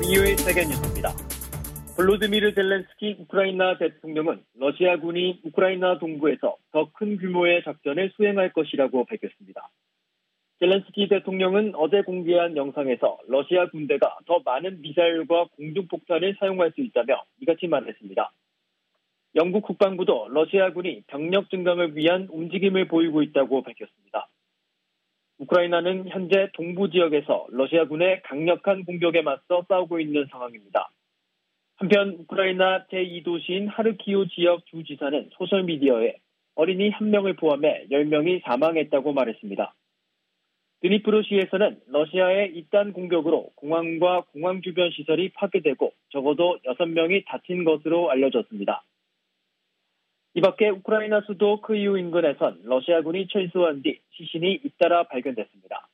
금요일 세계뉴스입니다. 볼로디미르 젤렌스키 우크라이나 대통령은 러시아군이 우크라이나 동부에서 더 큰 규모의 작전을 수행할 것이라고 밝혔습니다. 젤렌스키 대통령은 어제 공개한 영상에서 러시아 군대가 더 많은 미사일과 공중폭탄을 사용할 수 있다며 이같이 말했습니다. 영국 국방부도 러시아군이 병력 증강을 위한 움직임을 보이고 있다고 밝혔습니다. 우크라이나는 현재 동부 지역에서 러시아군의 강력한 공격에 맞서 싸우고 있는 상황입니다. 한편 우크라이나 제2도시인 하르키우 지역 주지사는 소셜미디어에 어린이 1명을 포함해 10명이 사망했다고 말했습니다. 드니프로시에서는 러시아의 잇단 공격으로 공항과 공항 주변 시설이 파괴되고 적어도 6명이 다친 것으로 알려졌습니다. 이 밖에 우크라이나 수도 크이우 인근에선 러시아군이 철수한 뒤 시신이 잇따라 발견됐습니다.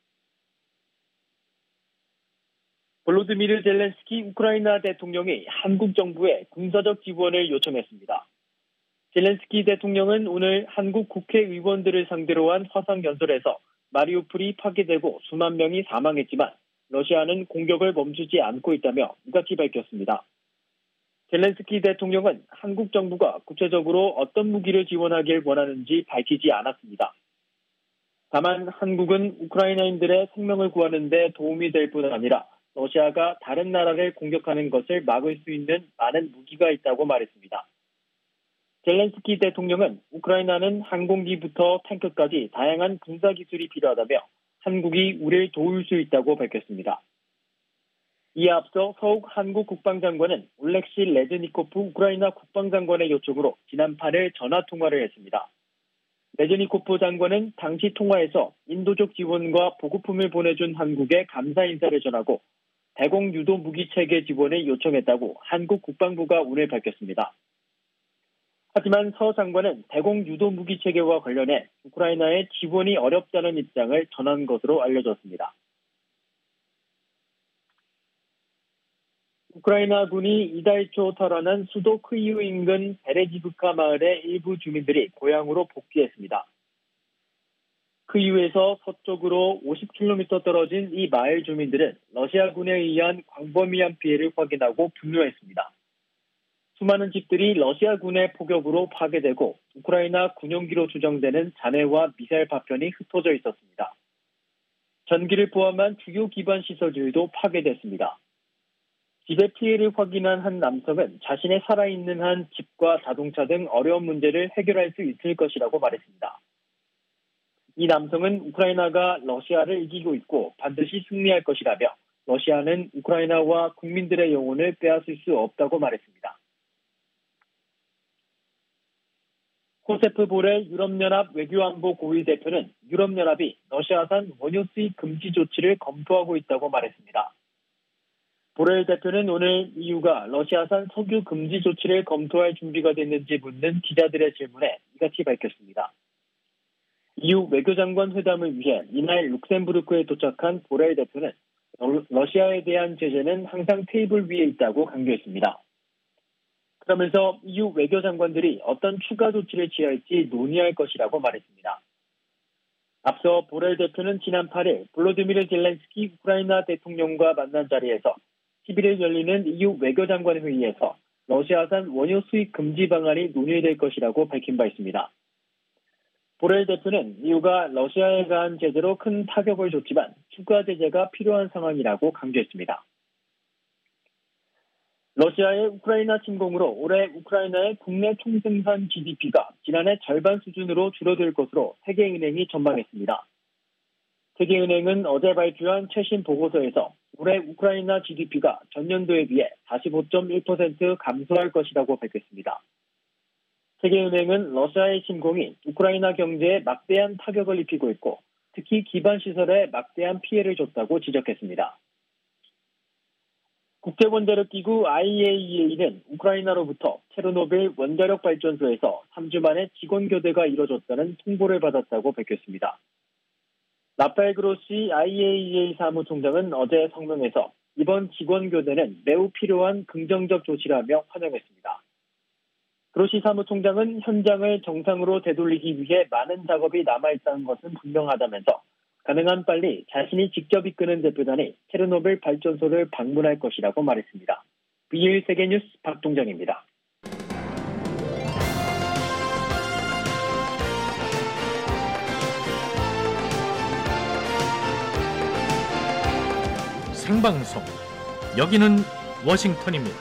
볼로디미르 젤렌스키 우크라이나 대통령이 한국 정부에 군사적 지원을 요청했습니다. 젤렌스키 대통령은 오늘 한국 국회의원들을 상대로 한 화상연설에서 마리우폴이 파괴되고 수만 명이 사망했지만 러시아는 공격을 멈추지 않고 있다며 이같이 밝혔습니다. 젤렌스키 대통령은 한국 정부가 구체적으로 어떤 무기를 지원하길 원하는지 밝히지 않았습니다. 다만 한국은 우크라이나인들의 생명을 구하는 데 도움이 될 뿐 아니라 러시아가 다른 나라를 공격하는 것을 막을 수 있는 많은 무기가 있다고 말했습니다. 젤렌스키 대통령은 우크라이나는 항공기부터 탱크까지 다양한 군사기술이 필요하다며 한국이 우리를 도울 수 있다고 밝혔습니다. 이에 앞서 서욱 한국 국방장관은 올렉시 레즈니코프 우크라이나 국방장관의 요청으로 지난 8일 전화통화를 했습니다. 레즈니코프 장관은 당시 통화에서 인도적 지원과 보급품을 보내준 한국에 감사 인사를 전하고 대공 유도 무기 체계 지원을 요청했다고 한국 국방부가 오늘 밝혔습니다. 하지만 서 장관은 대공 유도 무기 체계와 관련해 우크라이나의 지원이 어렵다는 입장을 전한 것으로 알려졌습니다. 우크라이나군이 이달 초 탈환한 수도 크이우 인근 베레지브카 마을의 일부 주민들이 고향으로 복귀했습니다. 크이우에서 서쪽으로 50km 떨어진 이 마을 주민들은 러시아군에 의한 광범위한 피해를 확인하고 분노했습니다. 수많은 집들이 러시아군의 포격으로 파괴되고 우크라이나 군용기로 추정되는 잔해와 미사일 파편이 흩어져 있었습니다. 전기를 포함한 주요 기반 시설들도 파괴됐습니다. 집의 피해를 확인한 한 남성은 자신의 살아있는 한 집과 자동차 등 어려운 문제를 해결할 수 있을 것이라고 말했습니다. 이 남성은 우크라이나가 러시아를 이기고 있고 반드시 승리할 것이라며 러시아는 우크라이나와 국민들의 영혼을 빼앗을 수 없다고 말했습니다. 호세프 보렐 유럽연합 외교안보 고위 대표는 유럽연합이 러시아산 원유 수입 금지 조치를 검토하고 있다고 말했습니다. 보렐 대표는 오늘 EU가 러시아산 석유 금지 조치를 검토할 준비가 됐는지 묻는 기자들의 질문에 이같이 밝혔습니다. EU 외교장관 회담을 위해 이날 룩셈부르크에 도착한 보렐 대표는 러시아에 대한 제재는 항상 테이블 위에 있다고 강조했습니다. 그러면서 EU 외교장관들이 어떤 추가 조치를 취할지 논의할 것이라고 말했습니다. 앞서 보렐 대표는 지난 8일 볼로디미르 젤렌스키 우크라이나 대통령과 만난 자리에서 11일 열리는 EU 외교장관 회의에서 러시아산 원유 수입 금지 방안이 논의될 것이라고 밝힌 바 있습니다. 보렐 대표는 EU가 러시아에 가한 제재로 큰 타격을 줬지만 추가 제재가 필요한 상황이라고 강조했습니다. 러시아의 우크라이나 침공으로 올해 우크라이나의 국내 총생산 GDP가 지난해 절반 수준으로 줄어들 것으로 세계은행이 전망했습니다. 세계은행은 어제 발표한 최신 보고서에서 올해 우크라이나 GDP가 전년도에 비해 45.1% 감소할 것이라고 밝혔습니다. 세계은행은 러시아의 침공이 우크라이나 경제에 막대한 타격을 입히고 있고 특히 기반시설에 막대한 피해를 줬다고 지적했습니다. 국제원자력기구 IAEA는 우크라이나로부터 체르노빌 원자력 발전소에서 3주 만에 직원 교대가 이뤄졌다는 통보를 받았다고 밝혔습니다. 라파엘 그로시 IAEA 사무총장은 어제 성명에서 이번 직원 교대는 매우 필요한 긍정적 조치라며 환영했습니다. 그로시 사무총장은 현장을 정상으로 되돌리기 위해 많은 작업이 남아있다는 것은 분명하다면서 가능한 빨리 자신이 직접 이끄는 대표단이 체르노빌 발전소를 방문할 것이라고 말했습니다. BL 세계뉴스 박동정입니다. 생방송, 여기는 워싱턴입니다.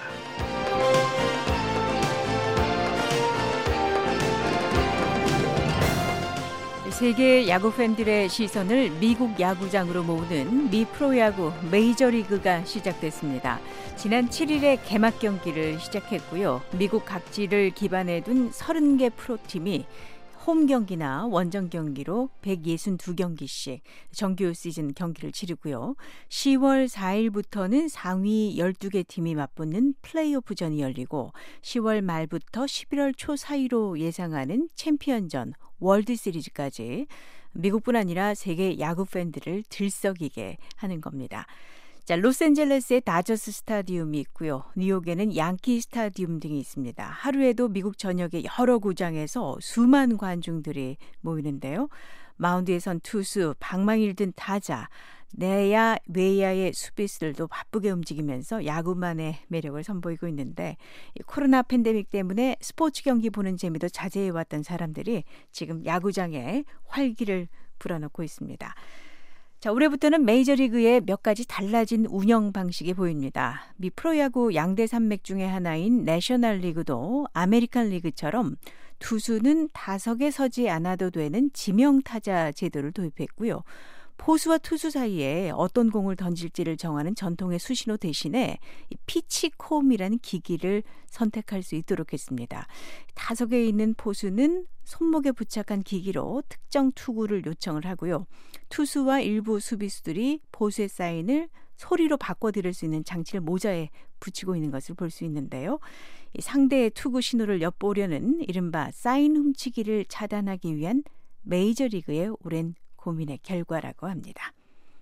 세계 야구 팬들의 시선을 미국 야구장으로 모으는 미 프로야구 메이저리그가 시작됐습니다. 지난 7일에 개막 경기를 시작했고요. 미국 각지를 기반에 둔 30개 프로팀이 홈 경기나 원정 경기로 162경기씩 정규 시즌 경기를 치르고요. 10월 4일부터는 상위 12개 팀이 맞붙는 플레이오프전이 열리고 10월 말부터 11월 초 사이로 예상하는 챔피언전, 월드시리즈까지 미국뿐 아니라 세계 야구 팬들을 들썩이게 하는 겁니다. 자, 로스앤젤레스에 다저스 스타디움이 있고요. 뉴욕에는 양키 스타디움 등이 있습니다. 하루에도 미국 전역의 여러 구장에서 수만 관중들이 모이는데요. 마운드에 선 투수, 방망이를 든 타자, 내야, 외야의 수비수들도 바쁘게 움직이면서 야구만의 매력을 선보이고 있는데 코로나 팬데믹 때문에 스포츠 경기 보는 재미도 자제해왔던 사람들이 지금 야구장에 활기를 불어넣고 있습니다. 자, 올해부터는 메이저리그에 몇 가지 달라진 운영 방식이 보입니다. 미 프로야구 양대 산맥 중에 하나인 내셔널리그도 아메리칸 리그처럼 투수는 타석에 서지 않아도 되는 지명타자 제도를 도입했고요. 포수와 투수 사이에 어떤 공을 던질지를 정하는 전통의 수신호 대신에 피치콤이라는 기기를 선택할 수 있도록 했습니다. 타석에 있는 포수는 손목에 부착한 기기로 특정 투구를 요청을 하고요. 투수와 일부 수비수들이 포수의 사인을 소리로 바꿔 들을 수 있는 장치를 모자에 붙이고 있는 것을 볼 수 있는데요. 상대의 투구 신호를 엿보려는 이른바 사인 훔치기를 차단하기 위한 메이저리그의 오랜 고민의 결과라고 합니다.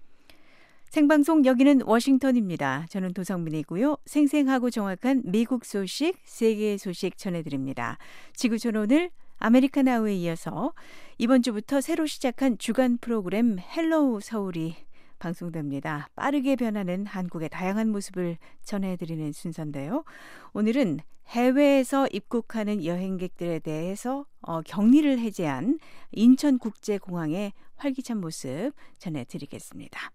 생방송 여기는 워싱턴입니다. 저는 도성민이고요. 생생하고 정확한 미국 소식, 세계 소식 전해드립니다. 지구촌 오늘 아메리칸 아워에 이어서 이번 주부터 새로 시작한 주간 프로그램 헬로우 서울이 방송됩니다. 빠르게 변하는 한국의 다양한 모습을 전해드리는 순서인데요. 오늘은 해외에서 입국하는 여행객들에 대해서 격리를 해제한 인천국제공항의 활기찬 모습 전해드리겠습니다.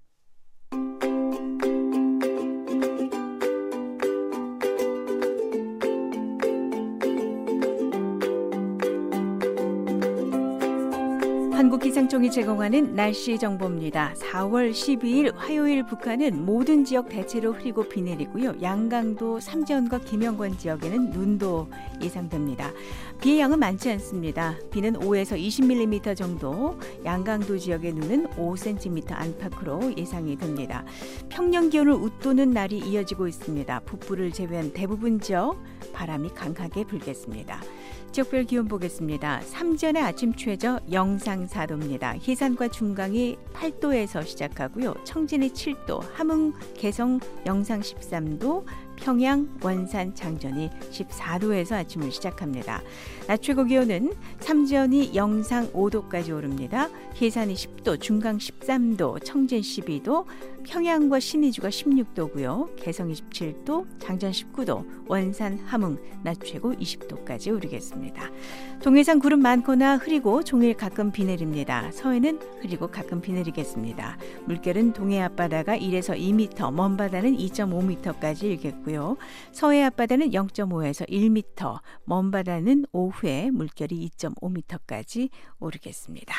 한국기상청이 제공하는 날씨 정보입니다. 4월 12일 화요일 북한은 모든 지역 대체로 흐리고 비 내리고요. 양강도, 삼지연과 김영권 지역에는 눈도 예상됩니다. 비의 양은 많지 않습니다. 비는 5에서 20mm 정도, 양강도 지역의 눈은 5cm 안팎으로 예상이 됩니다. 평년 기온을 웃도는 날이 이어지고 있습니다. 북부를 제외한 대부분 지역 바람이 강하게 불겠습니다. 지역별 기온 보겠습니다. 삼전의 아침 최저 영상 4도입니다. 해산과 중강이 8도에서 시작하고요. 청진이 7도, 함흥, 개성 영상 13도, 평양, 원산, 장전이 14도에서 아침을 시작합니다. 낮 최고 기온은 삼전이 영상 5도까지 오릅니다. 해산이 10도, 중강 13도, 청진 12도, 평양과 신의주가 16도고요. 개성이 17도, 장전 19도, 원산, 함흥 낮 최고 20도까지 오르겠습니다. 동해상 구름 많거나 흐리고 종일 가끔 비 내립니다. 서해는 흐리고 가끔 비 내리겠습니다. 물결은 동해 앞바다가 1에서 2m, 먼 바다는 2.5m까지 일겠고요. 서해 앞바다는 0.5에서 1m, 먼 바다는 오후에 물결이 2.5m까지 오르겠습니다.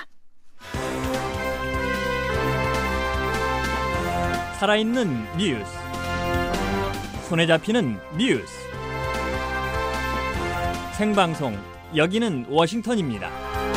살아있는 뉴스, 손에 잡히는 뉴스, 생방송 여기는 워싱턴입니다.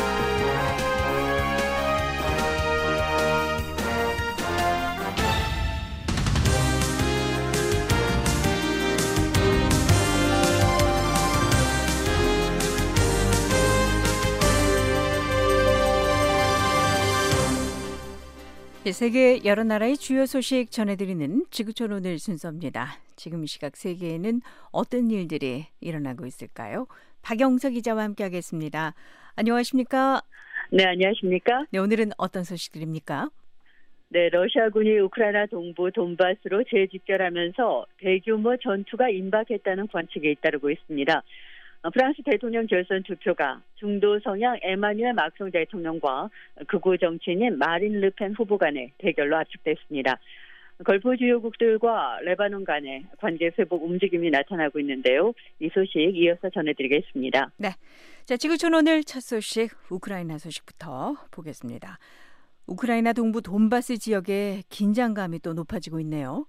세계 여러 나라의 주요 소식 전해드리는 지구촌 오늘 순서입니다. 지금 이 시각 세계에는 어떤 일들이 일어나고 있을까요? 박영석 기자와 함께하겠습니다. 안녕하십니까? 네, 안녕하십니까? 네, 오늘은 어떤 소식들입니까? 네, 러시아군이 우크라이나 동부 돈바스로 재집결하면서 대규모 전투가 임박했다는 관측이 잇따르고 있습니다. 프랑스 대통령 결선 투표가 중도 성향 에마뉴엘 마크롱 대통령과 극우 정치인인 마린 르펜 후보 간의 대결로 압축됐습니다. 걸프 주요국들과 레바논 간의 관계 회복 움직임이 나타나고 있는데요. 이 소식 이어서 전해드리겠습니다. 네, 자 지구촌 오늘 첫 소식 우크라이나 소식부터 보겠습니다. 우크라이나 동부 돈바스 지역의 긴장감이 또 높아지고 있네요.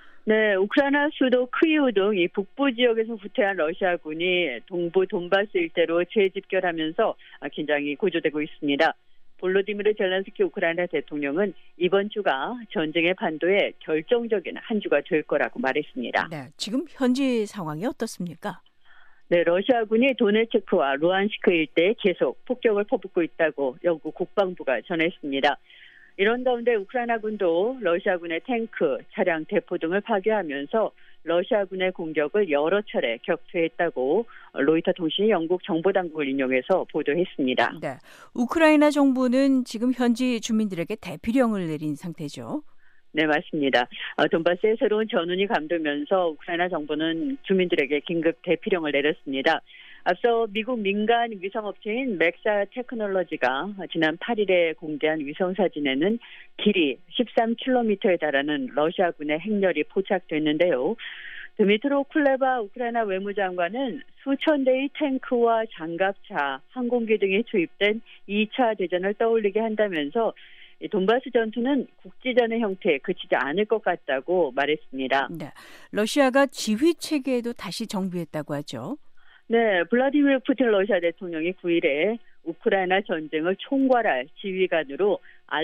네, 우크라이나 수도 크이우 등 이 북부 지역에서 후퇴한 러시아군이 동부 돈바스 일대로 재집결하면서 긴장이 고조되고 있습니다. 볼로디미르 젤렌스키 우크라이나 대통령은 이번 주가 전쟁의 판도에 결정적인 한 주가 될 거라고 말했습니다. 네, 지금 현지 상황이 어떻습니까? 네, 러시아군이 도네츠크와 루안스크 일대에 계속 폭격을 퍼붓고 있다고 영국 국방부가 전했습니다. 이런 가운데 우크라이나군도 러시아군의 탱크, 차량, 대포 등을 파괴하면서 러시아군의 공격을 여러 차례 격퇴했다고 로이터 통신이 영국 정보당국을 인용해서 보도했습니다. 네, 우크라이나 정부는 지금 현지 주민들에게 대피령을 내린 상태죠. 네, 맞습니다. 돈바스에 새로운 전운이 감돌면서 우크라이나 정부는 주민들에게 긴급 대피령을 내렸습니다. 앞서 미국 민간 위성업체인 맥사 테크놀로지가 지난 8일에 공개한 위성사진에는 길이 13km에 달하는 러시아군의 행렬이 포착됐는데요. 드미트로 쿨레바 우크라이나 외무장관은 수천 대의 탱크와 장갑차, 항공기 등이 투입된 2차 대전을 떠올리게 한다면서 돈바스 전투는 국지전의 형태에 그치지 않을 것 같다고 말했습니다. 네, 러시아가 지휘 체계도 다시 정비했다고 하죠. 네, 블라디미르 푸틴 러시아 대통령이 9일에 우크라이나 전쟁을 총괄할 지휘관으로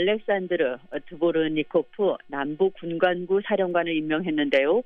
알렉산드르 드보르니코프 남부 군관구 사령관을 임명했는데요.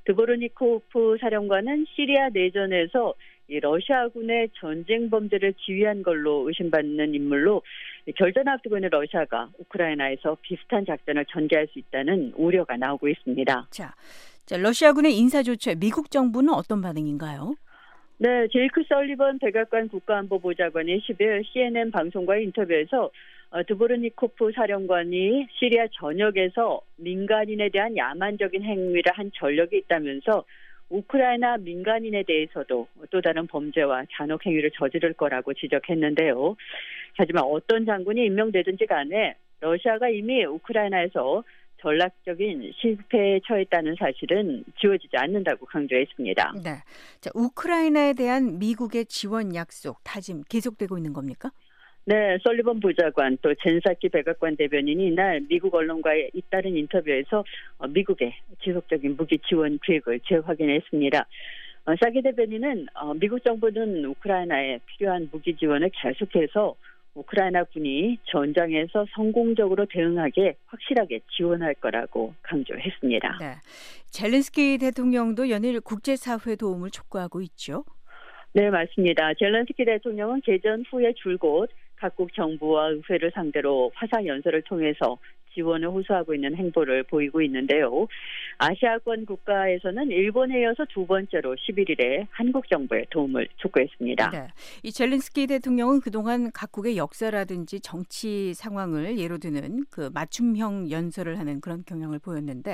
드보르니코프 사령관은 시리아 내전에서 이 러시아군의 전쟁 범죄를 지휘한 걸로 의심받는 인물로 결전 앞두고 있는 러시아가 우크라이나에서 비슷한 작전을 전개할 수 있다는 우려가 나오고 있습니다. 자, 러시아군의 인사 조치에 미국 정부는 어떤 반응인가요? 네, 제이크 설리번 백악관 국가안보보좌관이 10일 CNN 방송과의 인터뷰에서 드보르니코프 사령관이 시리아 전역에서 민간인에 대한 야만적인 행위를 한 전력이 있다면서 우크라이나 민간인에 대해서도 또 다른 범죄와 잔혹 행위를 저지를 거라고 지적했는데요. 하지만 어떤 장군이 임명되든지 간에 러시아가 이미 우크라이나에서 전략적인 실패에 처했다는 사실은 지워지지 않는다고 강조했습니다. 네, 자, 우크라이나에 대한 미국의 지원 약속, 다짐 계속되고 있는 겁니까? 네, 설리번 부장관 또 젠사키 백악관 대변인이 이날 미국 언론과의 잇따른 인터뷰에서 미국의 지속적인 무기 지원 계획을 재확인했습니다. 사키 대변인은 미국 정부는 우크라이나에 필요한 무기 지원을 계속해서 우크라이나 군이 전장에서 성공적으로 대응하게 확실하게 지원할 거라고 강조했습니다. 네, 젤렌스키 대통령도 연일 국제사회 도움을 촉구하고 있죠. 네, 맞습니다. 젤렌스키 대통령은 개전 후에 줄곧 각국 정부와 의회를 상대로 화상 연설을 통해서 지원을 호소하고 있는 행보를 보이고 있는데요. 아시아권 국가에서는 일본에 이어서 두 번째로 11일에 한국 정부의 도움을 촉구했습니다. 네, 이 젤렌스키 대통령은 그동안 각국의 역사라든지 정치 상황을 예로 드는 그 맞춤형 연설을 하는 그런 경향을 보였는데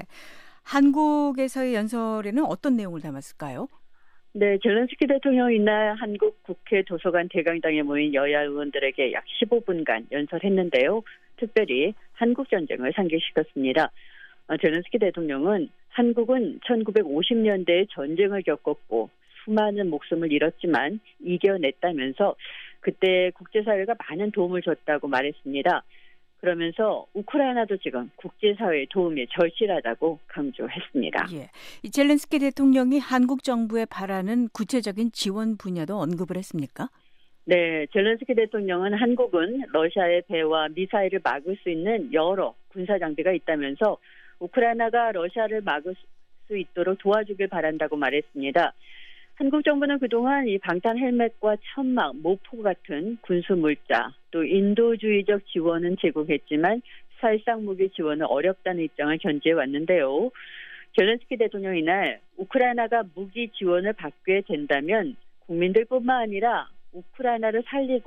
한국에서의 연설에는 어떤 내용을 담았을까요? 네, 젤렌스키 대통령이 이날 한국 국회 도서관 대강당에 모인 여야 의원들에게 약 15분간 연설했는데요. 특별히 한국 전쟁을 상기시켰습니다. 젤렌스키 대통령은 한국은 1950년대에 전쟁을 겪었고 수많은 목숨을 잃었지만 이겨냈다면서 그때 국제사회가 많은 도움을 줬다고 말했습니다. 그러면서 우크라이나도 지금 국제사회의 도움이 절실하다고 강조했습니다. 예, 이 젤렌스키 대통령이 한국 정부에 바라는 구체적인 지원 분야도 언급을 했습니까? 네, 젤렌스키 대통령은 한국은 러시아의 배와 미사일을 막을 수 있는 여러 군사 장비가 있다면서 우크라이나가 러시아를 막을 수 있도록 도와주길 바란다고 말했습니다. 한국 정부는 그동안 이 방탄 헬멧과 천막, 모포 같은 군수 물자, 또 인도주의적 지원은 제공했지만 살상 무기 지원은 어렵다는 입장을 견지해 왔는데요. 젤렌스키 대통령이 이날 우크라이나가 무기 지원을 받게 된다면 국민들뿐만 아니라 우크라이나를 살리고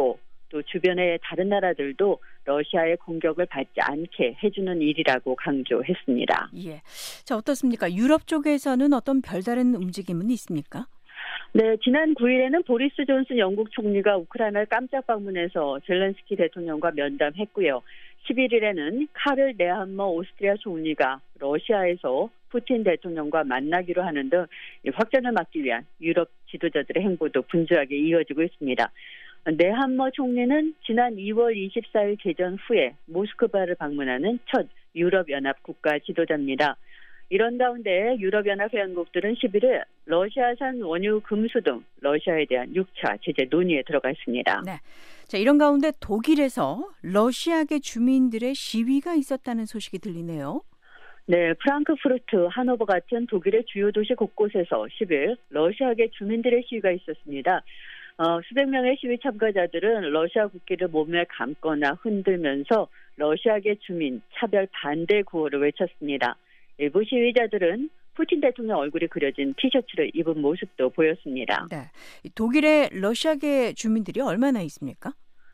또 주변의 다른 나라들도 러시아의 공격을 받지 않게 해주는 일이라고 강조했습니다. 예. 자, 어떻습니까? 유럽 쪽에서는 어떤 별다른 움직임은 있습니까? 네, 지난 9일에는 보리스 존슨 영국 총리가 우크라이나를 깜짝 방문해서 젤렌스키 대통령과 면담했고요. 11일에는 카를 네함머 오스트리아 총리가 러시아에서 푸틴 대통령과 만나기로 하는 등 확전을 막기 위한 유럽 지도자들의 행보도 분주하게 이어지고 있습니다. 네함머 총리는 지난 2월 24일 개전 후에 모스크바를 방문하는 첫 유럽연합 국가 지도자입니다. 이런 가운데 유럽연합 회원국들은 11일 러시아산 원유 금수 등 러시아에 대한 6차 제재 논의에 들어가 있습니다. 네. 자, 이런 가운데 독일에서 러시아계 주민들의 시위가 있었다는 소식이 들리네요. 네, 프랑크푸르트, 하노버 같은 독일의 주요 도시 곳곳에서 10일 러시아계 주민들의 시위가 있었습니다. 수백 명의 시위 참가자들은 러시아 국기를 몸에 감거나 흔들면서 러시아계 주민 차별 반대 구호를 외쳤습니다. 일부 시위자들은 푸틴 대통령 얼굴이 그려진 티셔츠를 입은 모습도 보였습니다. 네, 독일의 러시아계 주민들이 얼마나 있습니까?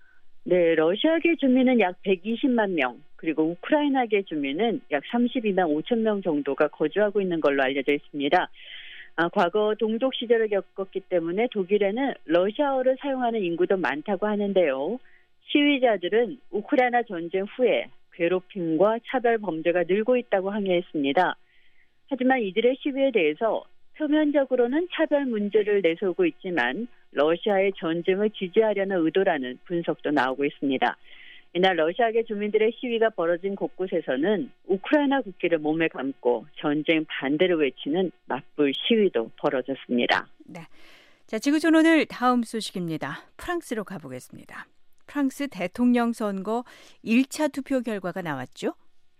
네, 러시아계 주민은 약 120만 명, 그리고 우크라이나계 주민은 약 32만 5천 명 정도가 거주하고 있는 걸로 알려져 있습니다. 과거 동독 시절을 겪었기 때문에 독일에는 러시아어를 사용하는 인구도 많다고 하는데요. 시위자들은 우크라이나 전쟁 후에 괴롭힘과 차별 범죄가 늘고 있다고 항의했습니다. 하지만 이들의 시위에 대해서 표면적으로는 차별 문제를 내세우고 있지만 러시아의 전쟁을 지지하려는 의도라는 분석도 나오고 있습니다. 이날 러시아계 주민들의 시위가 벌어진 곳곳에서는 우크라이나 국기를 몸에 감고 전쟁 반대를 외치는 맞불 시위도 벌어졌습니다. 네. 자, 지구촌 오늘 다음 소식입니다. 프랑스로 가보겠습니다. 프랑스 대통령 선거 1차 투표 결과가 나왔죠?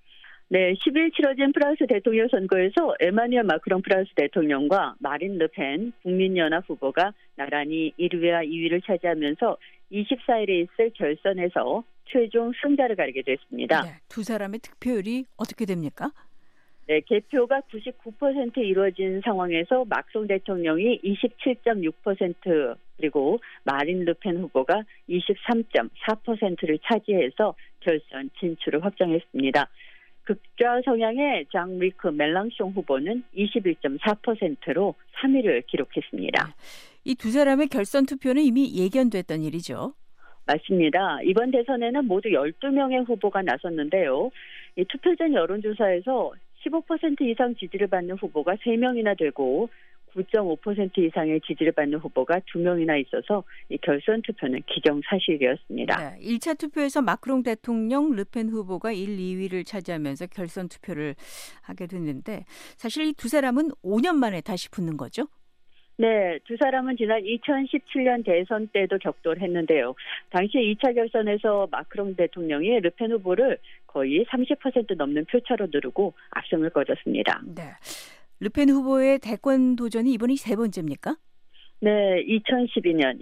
네, 10일 치러진 프랑스 대통령 선거에서 에마뉘엘 마크롱 프랑스 대통령과 마린 르펜 국민연합 후보가 나란히 1위와 2위를 차지하면서 24일에 있을 결선에서 최종 승자를 가리게 됐습니다. 네, 두 사람의 득표율이 어떻게 됩니까? 네, 개표가 99% 이루어진 상황에서 마크롱 대통령이 27.6% 그리고 마린 르펜 후보가 23.4%를 차지해서 결선 진출을 확정했습니다. 극좌 성향의 장-리크 멜랑숑 후보는 21.4%로 3위를 기록했습니다. 이 두 사람의 결선 투표는 이미 예견됐던 일이죠. 맞습니다. 이번 대선에는 모두 12명의 후보가 나섰는데요. 이 투표 전 여론조사에서 15% 이상 지지를 받는 후보가 3명이나 되고 9.5% 이상의 지지를 받는 후보가 2명이나 있어서 이 결선 투표는 기정사실이었습니다. 네, 1차 투표에서 마크롱 대통령, 르펜 후보가 1, 2위를 차지하면서 결선 투표를 하게 됐는데 사실 이 두 사람은 5년 만에 다시 붙는 거죠? 네, 두 사람은 지난 2017년 대선 때도 격돌을 했는데요. 당시 2차 결선에서 마크롱 대통령이 르펜 후보를 거의 30% 넘는 표차로 누르고 압승을 거뒀습니다. 네. 르펜 후보의 대권 도전이 이번이 세 번째입니까? 네, 2012년,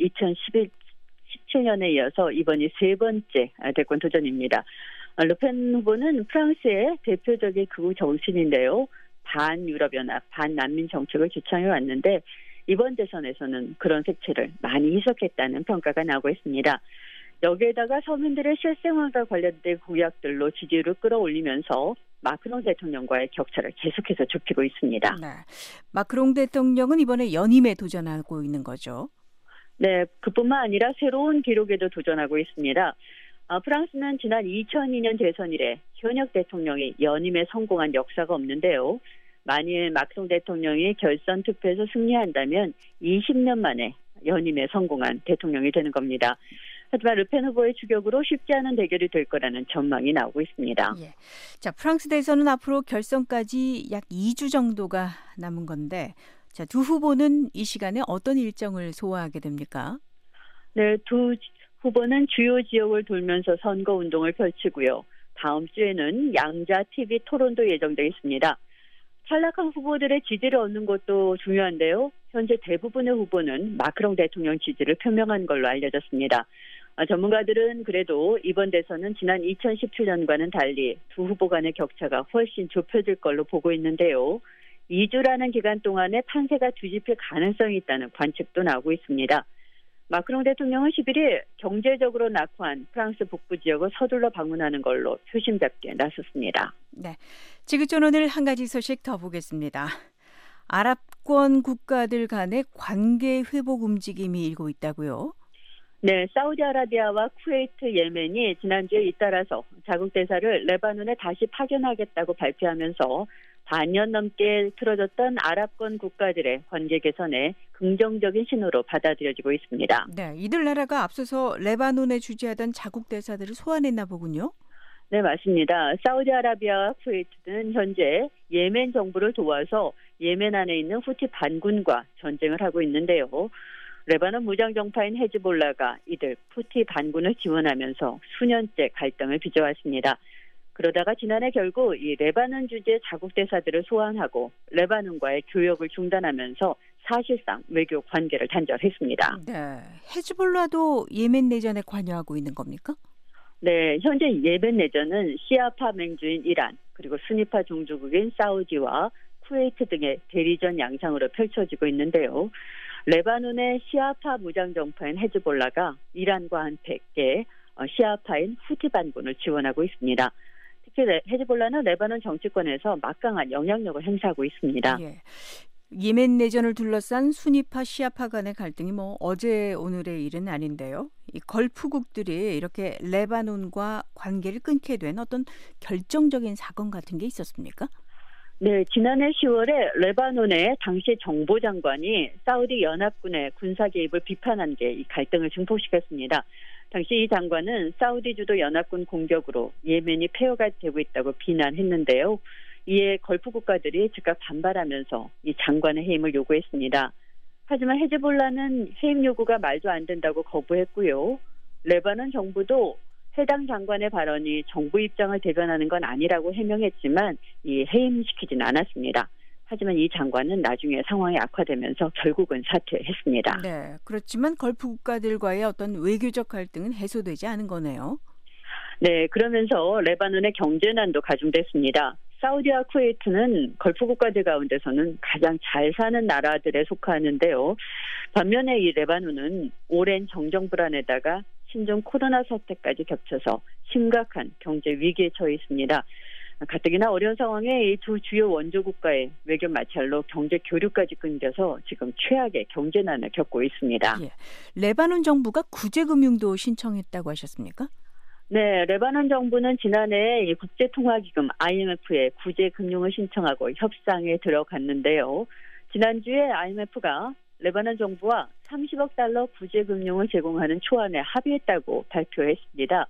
2017년에 이어서 이번이 세 번째 대권 도전입니다. 르펜 후보는 프랑스의 대표적인 극우 정신인데요. 반유럽연합, 반난민 정책을 주창해 왔는데 이번 대선에서는 그런 색채를 많이 희석했다는 평가가 나오고 있습니다. 여기에다가 서민들의 실생활과 관련된 공약들로 지지율을 끌어올리면서 마크롱 대통령과의 격차를 계속해서 좁히고 있습니다. 네, 마크롱 대통령은 이번에 연임에 도전하고 있는 거죠? 네, 그뿐만 아니라 새로운 기록에도 도전하고 있습니다. 프랑스는 지난 2002년 대선 이래 현역 대통령이 연임에 성공한 역사가 없는데요. 만일 마크롱 대통령이 결선 투표에서 승리한다면 20년 만에 연임에 성공한 대통령이 되는 겁니다. 하지만 르펜 후보의 추격으로 쉽지 않은 대결이 될 거라는 전망이 나오고 있습니다. 예. 자, 프랑스 대선은 앞으로 결선까지 약 2주 정도가 남은 건데 자, 두 후보는 이 시간에 어떤 일정을 소화하게 됩니까? 네, 두 후보는 주요 지역을 돌면서 선거 운동을 펼치고요. 다음 주에는 양자 TV 토론도 예정되어 있습니다. 탈락한 후보들의 지지를 얻는 것도 중요한데요. 현재 대부분의 후보는 마크롱 대통령 지지를 표명한 걸로 알려졌습니다. 전문가들은 그래도 이번 대선은 지난 2017년과는 달리 두 후보 간의 격차가 훨씬 좁혀질 걸로 보고 있는데요. 2주라는 기간 동안에 판세가 뒤집힐 가능성이 있다는 관측도 나오고 있습니다. 마크롱 대통령은 11일 경제적으로 낙후한 프랑스 북부 지역을 서둘러 방문하는 걸로 표심 잡게 나섰습니다. 네, 지구촌 오늘 한 가지 소식 더 보겠습니다. 아랍권 국가들 간의 관계 회복 움직임이 일고 있다고요? 네, 사우디아라비아와 쿠웨이트, 예멘이 지난주에 잇따라서 자국 대사를 레바논에 다시 파견하겠다고 발표하면서 반년 넘게 틀어졌던 아랍권 국가들의 관계 개선에 긍정적인 신호로 받아들여지고 있습니다. 네, 이들 나라가 앞서서 레바논에 주재하던 자국 대사들을 소환했나 보군요. 네, 맞습니다. 사우디아라비아와 쿠웨이트는 현재 예멘 정부를 도와서 예멘 안에 있는 후티 반군과 전쟁을 하고 있는데요. 레바논 무장정파인 헤즈볼라가 이들 후티 반군을 지원하면서 수년째 갈등을 빚어왔습니다. 그러다가 지난해 결국 이 레바논 주재 자국 대사들을 소환하고 레바논과의 교역을 중단하면서 사실상 외교 관계를 단절했습니다. 네, 헤즈볼라도 예멘 내전에 관여하고 있는 겁니까? 네, 현재 예멘 내전은 시아파 맹주인 이란 그리고 순위파 종주국인 사우디와 쿠웨이트 등의 대리전 양상으로 펼쳐지고 있는데요. 레바논의 시아파 무장정파인 헤즈볼라가 이란과 함께 시아파인 후티 반군을 지원하고 있습니다. 특히 헤즈볼라는 레바논 정치권에서 막강한 영향력을 행사하고 있습니다. 예. 예멘 내전을 둘러싼 순위파 시아파 간의 갈등이 어제 오늘의 일은 아닌데요. 이 걸프국들이 이렇게 레바논과 관계를 끊게 된 어떤 결정적인 사건 같은 게 있었습니까? 네, 지난해 10월에 레바논의 당시 정보장관이 사우디 연합군의 군사 개입을 비판한 게 이 갈등을 증폭시켰습니다. 당시 이 장관은 사우디 주도 연합군 공격으로 예멘이 폐허가 되고 있다고 비난했는데요. 이에 걸프 국가들이 즉각 반발하면서 이 장관의 해임을 요구했습니다. 하지만 헤즈볼라는 해임 요구가 말도 안 된다고 거부했고요. 레바논 정부도 해당 장관의 발언이 정부 입장을 대변하는 건 아니라고 해명했지만 이 해임시키진 않았습니다. 하지만 이 장관은 나중에 상황이 악화되면서 결국은 사퇴했습니다. 네, 그렇지만 걸프 국가들과의 어떤 외교적 갈등은 해소되지 않은 거네요. 네, 그러면서 레바논의 경제난도 가중됐습니다. 사우디와 쿠웨이트는 걸프 국가들 가운데서는 가장 잘 사는 나라들에 속하는데요. 반면에 이 레바논은 오랜 정정 불안에다가 신종 코로나 사태까지 겹쳐서 심각한 경제 위기에 처해 있습니다. 가뜩이나 어려운 상황에 이 두 주요 원조 국가의 외교 마찰로 경제 교류까지 끊겨서 지금 최악의 경제난을 겪고 있습니다. 예. 레바논 정부가 구제금융도 신청했다고 하셨습니까? 네, 레바논 정부는 지난해 이 국제통화기금 IMF에 구제금융을 신청하고 협상에 들어갔는데요. 지난주에 IMF가 레바논 정부와 30억 달러 구제금융을 제공하는 초안에 합의했다고 발표했습니다.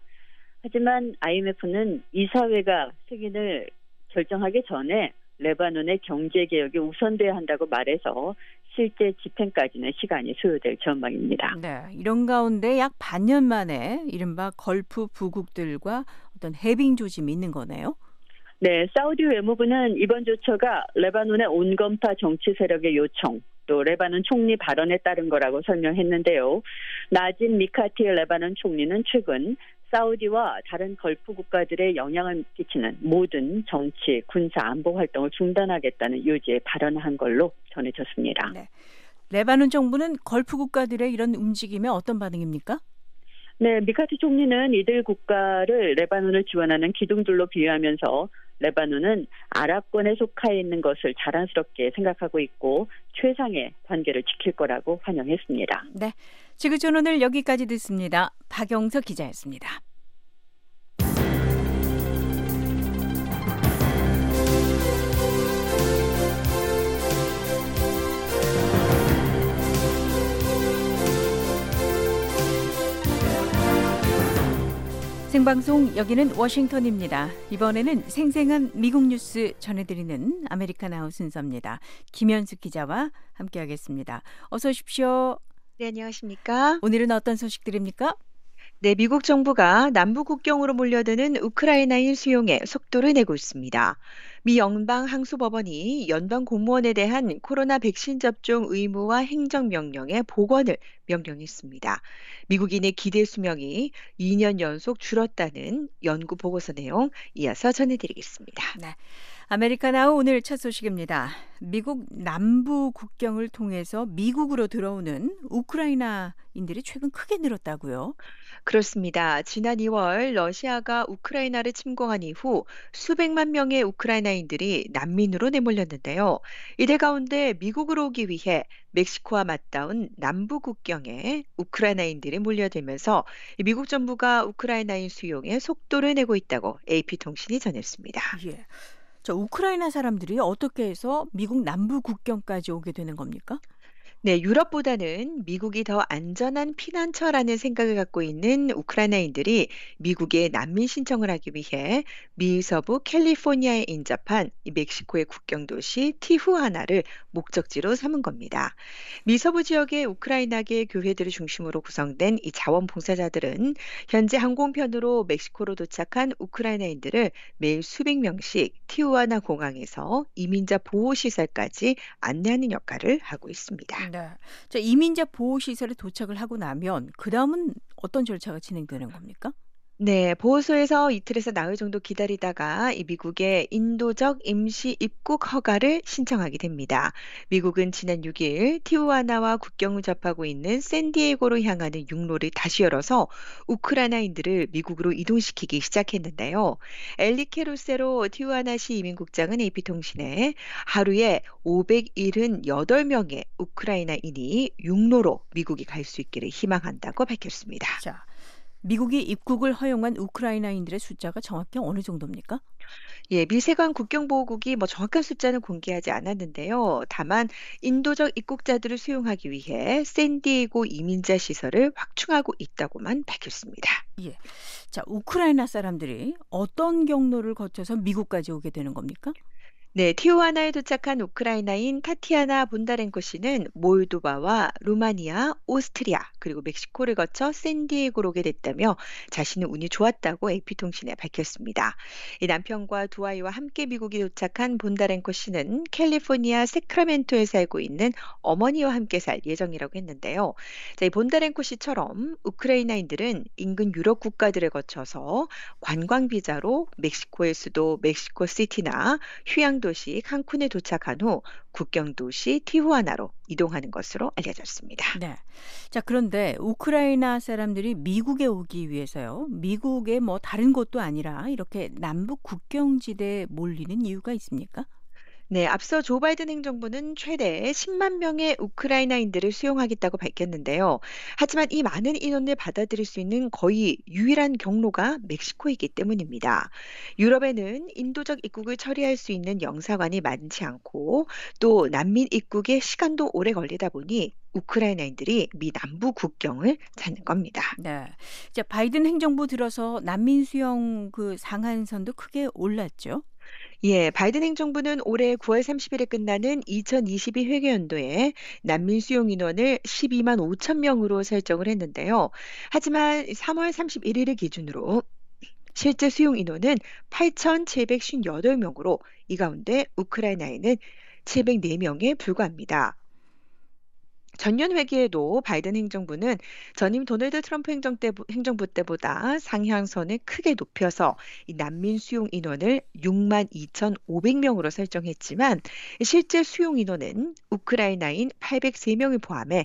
하지만 IMF는 이사회가 승인을 결정하기 전에 레바논의 경제개혁이 우선돼야 한다고 말해서 실제 집행까지는 시간이 소요될 전망입니다. 네, 이런 가운데 약 반년 만에 이른바 걸프 부국들과 어떤 해빙 조짐이 있는 거네요. 네, 사우디 외무부는 이번 조처가 레바논의 온건파 정치 세력의 요청, 또 레바논 총리 발언에 따른 거라고 설명했는데요. 나진 미카티 레바논 총리는 최근 사우디와 다른 걸프 국가들의 영향을 끼치는 모든 정치, 군사, 안보 활동을 중단하겠다는 요지에 발언한 걸로 전해졌습니다. 네. 레바논 정부는 걸프 국가들의 이런 움직임에 어떤 반응입니까? 네, 미카티 총리는 이들 국가를 레바논을 지원하는 기둥들로 비유하면서 레바논은 아랍권에 속해 있는 것을 자랑스럽게 생각하고 있고 최상의 관계를 지킬 거라고 환영했습니다. 네, 지구촌 오늘 여기까지 듣습니다. 박영석 기자였습니다. 생방송 여기는 워싱턴입니다. 이번에는 생생한 미국 뉴스 전해드리는 아메리칸 아웃 순서입니다. 김현숙 기자와 함께하겠습니다. 어서 오십시오. 네, 안녕하십니까? 오늘은 어떤 소식들입니까? 네, 미국 정부가 남부 국경으로 몰려드는 우크라이나인 수용에 속도를 내고 있습니다. 미 연방항소법원이 연방 공무원에 대한 코로나 백신 접종 의무화 행정명령의 복원을 명령했습니다. 미국인의 기대 수명이 2년 연속 줄었다는 연구 보고서 내용 이어서 전해드리겠습니다. 네. 아메리카나우 오늘 첫 소식입니다. 미국 남부 국경을 통해서 미국으로 들어오는 우크라이나인들이 최근 크게 늘었다고요? 그렇습니다. 지난 2월 러시아가 우크라이나를 침공한 이후 수백만 명의 우크라이나인들이 난민으로 내몰렸는데요. 이들 가운데 미국으로 오기 위해 멕시코와 맞닿은 남부 국경에 우크라이나인들이 몰려들면서 미국 정부가 우크라이나인 수용에 속도를 내고 있다고 AP통신이 전했습니다. 예. 저 우크라이나 사람들이 어떻게 해서 미국 남부 국경까지 오게 되는 겁니까? 네, 유럽보다는 미국이 더 안전한 피난처라는 생각을 갖고 있는 우크라이나인들이 미국에 난민 신청을 하기 위해 미 서부 캘리포니아에 인접한 이 멕시코의 국경 도시 티후아나를 목적지로 삼은 겁니다. 미 서부 지역의 우크라이나계 교회들을 중심으로 구성된 이 자원봉사자들은 현재 항공편으로 멕시코로 도착한 우크라이나인들을 매일 수백 명씩 티후아나 공항에서 이민자 보호시설까지 안내하는 역할을 하고 있습니다. 네. 자, 이민자 보호시설에 도착을 하고 나면 그다음은 어떤 절차가 진행되는 겁니까? 네, 보호소에서 이틀에서 나흘 정도 기다리다가 이 미국의 인도적 임시 입국 허가를 신청하게 됩니다. 미국은 지난 6일 티후아나와 국경을 접하고 있는 샌디에고로 향하는 육로를 다시 열어서 우크라이나인들을 미국으로 이동시키기 시작했는데요. 엘리케 로세로 티후아나시 이민국장은 AP통신에 하루에 578명의 우크라이나인이 육로로 미국에 갈 수 있기를 희망한다고 밝혔습니다. 자, 미국이 입국을 허용한 우크라이나인들의 숫자가 정확히 어느 정도입니까? 예, 미세관 국경보호국이 정확한 숫자는 공개하지 않았는데요. 다만 인도적 입국자들을 수용하기 위해 샌디에고 이민자 시설을 확충하고 있다고만 밝혔습니다. 예. 자, 우크라이나 사람들이 어떤 경로를 거쳐서 미국까지 오게 되는 겁니까? 네, 티후아나에 도착한 우크라이나인 타티아나 본다렌코 씨는 몰도바와 루마니아, 오스트리아, 그리고 멕시코를 거쳐 샌디에고로 오게 됐다며 자신은 운이 좋았다고 AP통신에 밝혔습니다. 이 남편과 두 아이와 함께 미국에 도착한 본다렌코 씨는 캘리포니아 세크라멘토에 살고 있는 어머니와 함께 살 예정이라고 했는데요. 자, 이 본다렌코 씨처럼 우크라이나인들은 인근 유럽 국가들을 거쳐서 관광 비자로 멕시코의 수도 멕시코시티나 휴양 도시 칸쿤에 도착한 후 국경 도시 티후아나로 이동하는 것으로 알려졌습니다. 네. 자, 그런데 우크라이나 사람들이 미국에 오기 위해서요. 미국의 다른 곳도 아니라 이렇게 남북 국경지대에 몰리는 이유가 있습니까? 네, 앞서 조 바이든 행정부는 최대 10만 명의 우크라이나인들을 수용하겠다고 밝혔는데요. 하지만 이 많은 인원을 받아들일 수 있는 거의 유일한 경로가 멕시코이기 때문입니다. 유럽에는 인도적 입국을 처리할 수 있는 영사관이 많지 않고 또 난민 입국에 시간도 오래 걸리다 보니 우크라이나인들이 미 남부 국경을 찾는 겁니다. 네. 자, 바이든 행정부 들어서 난민 수용 그 상한선도 크게 올랐죠. 예, 바이든 행정부는 올해 9월 30일에 끝나는 2022 회계연도에 난민 수용 인원을 12만 5천 명으로 설정을 했는데요. 하지만 3월 31일을 기준으로 실제 수용 인원은 8,758명으로 이 가운데 우크라이나에는 704명에 불과합니다. 전년 회기에도 바이든 행정부는 전임 도널드 트럼프 행정부 때보다 상향선을 크게 높여서 이 난민 수용 인원을 6만 2,500명으로 설정했지만 실제 수용 인원은 우크라이나인 803명을 포함해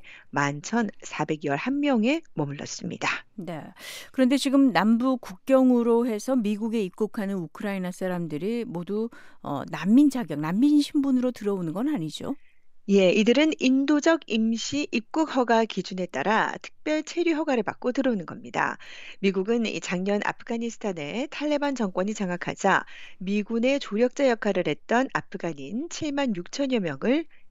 11,411명에 머물렀습니다. 네. 그런데 지금 남부 국경으로 해서 미국에 입국하는 우크라이나 사람들이 모두 난민 자격, 난민 신분으로 들어오는 건 아니죠? 예, 이들은 인도적 임시 입국 허가 기준에 따라 특별 체류 허가를 받고 들어오는 겁니다. 미국은 작년 아프가니스탄에 탈레반 정권이 장악하자 미군의 조력자 역할을 했던 아프간인 7만 6천여 명을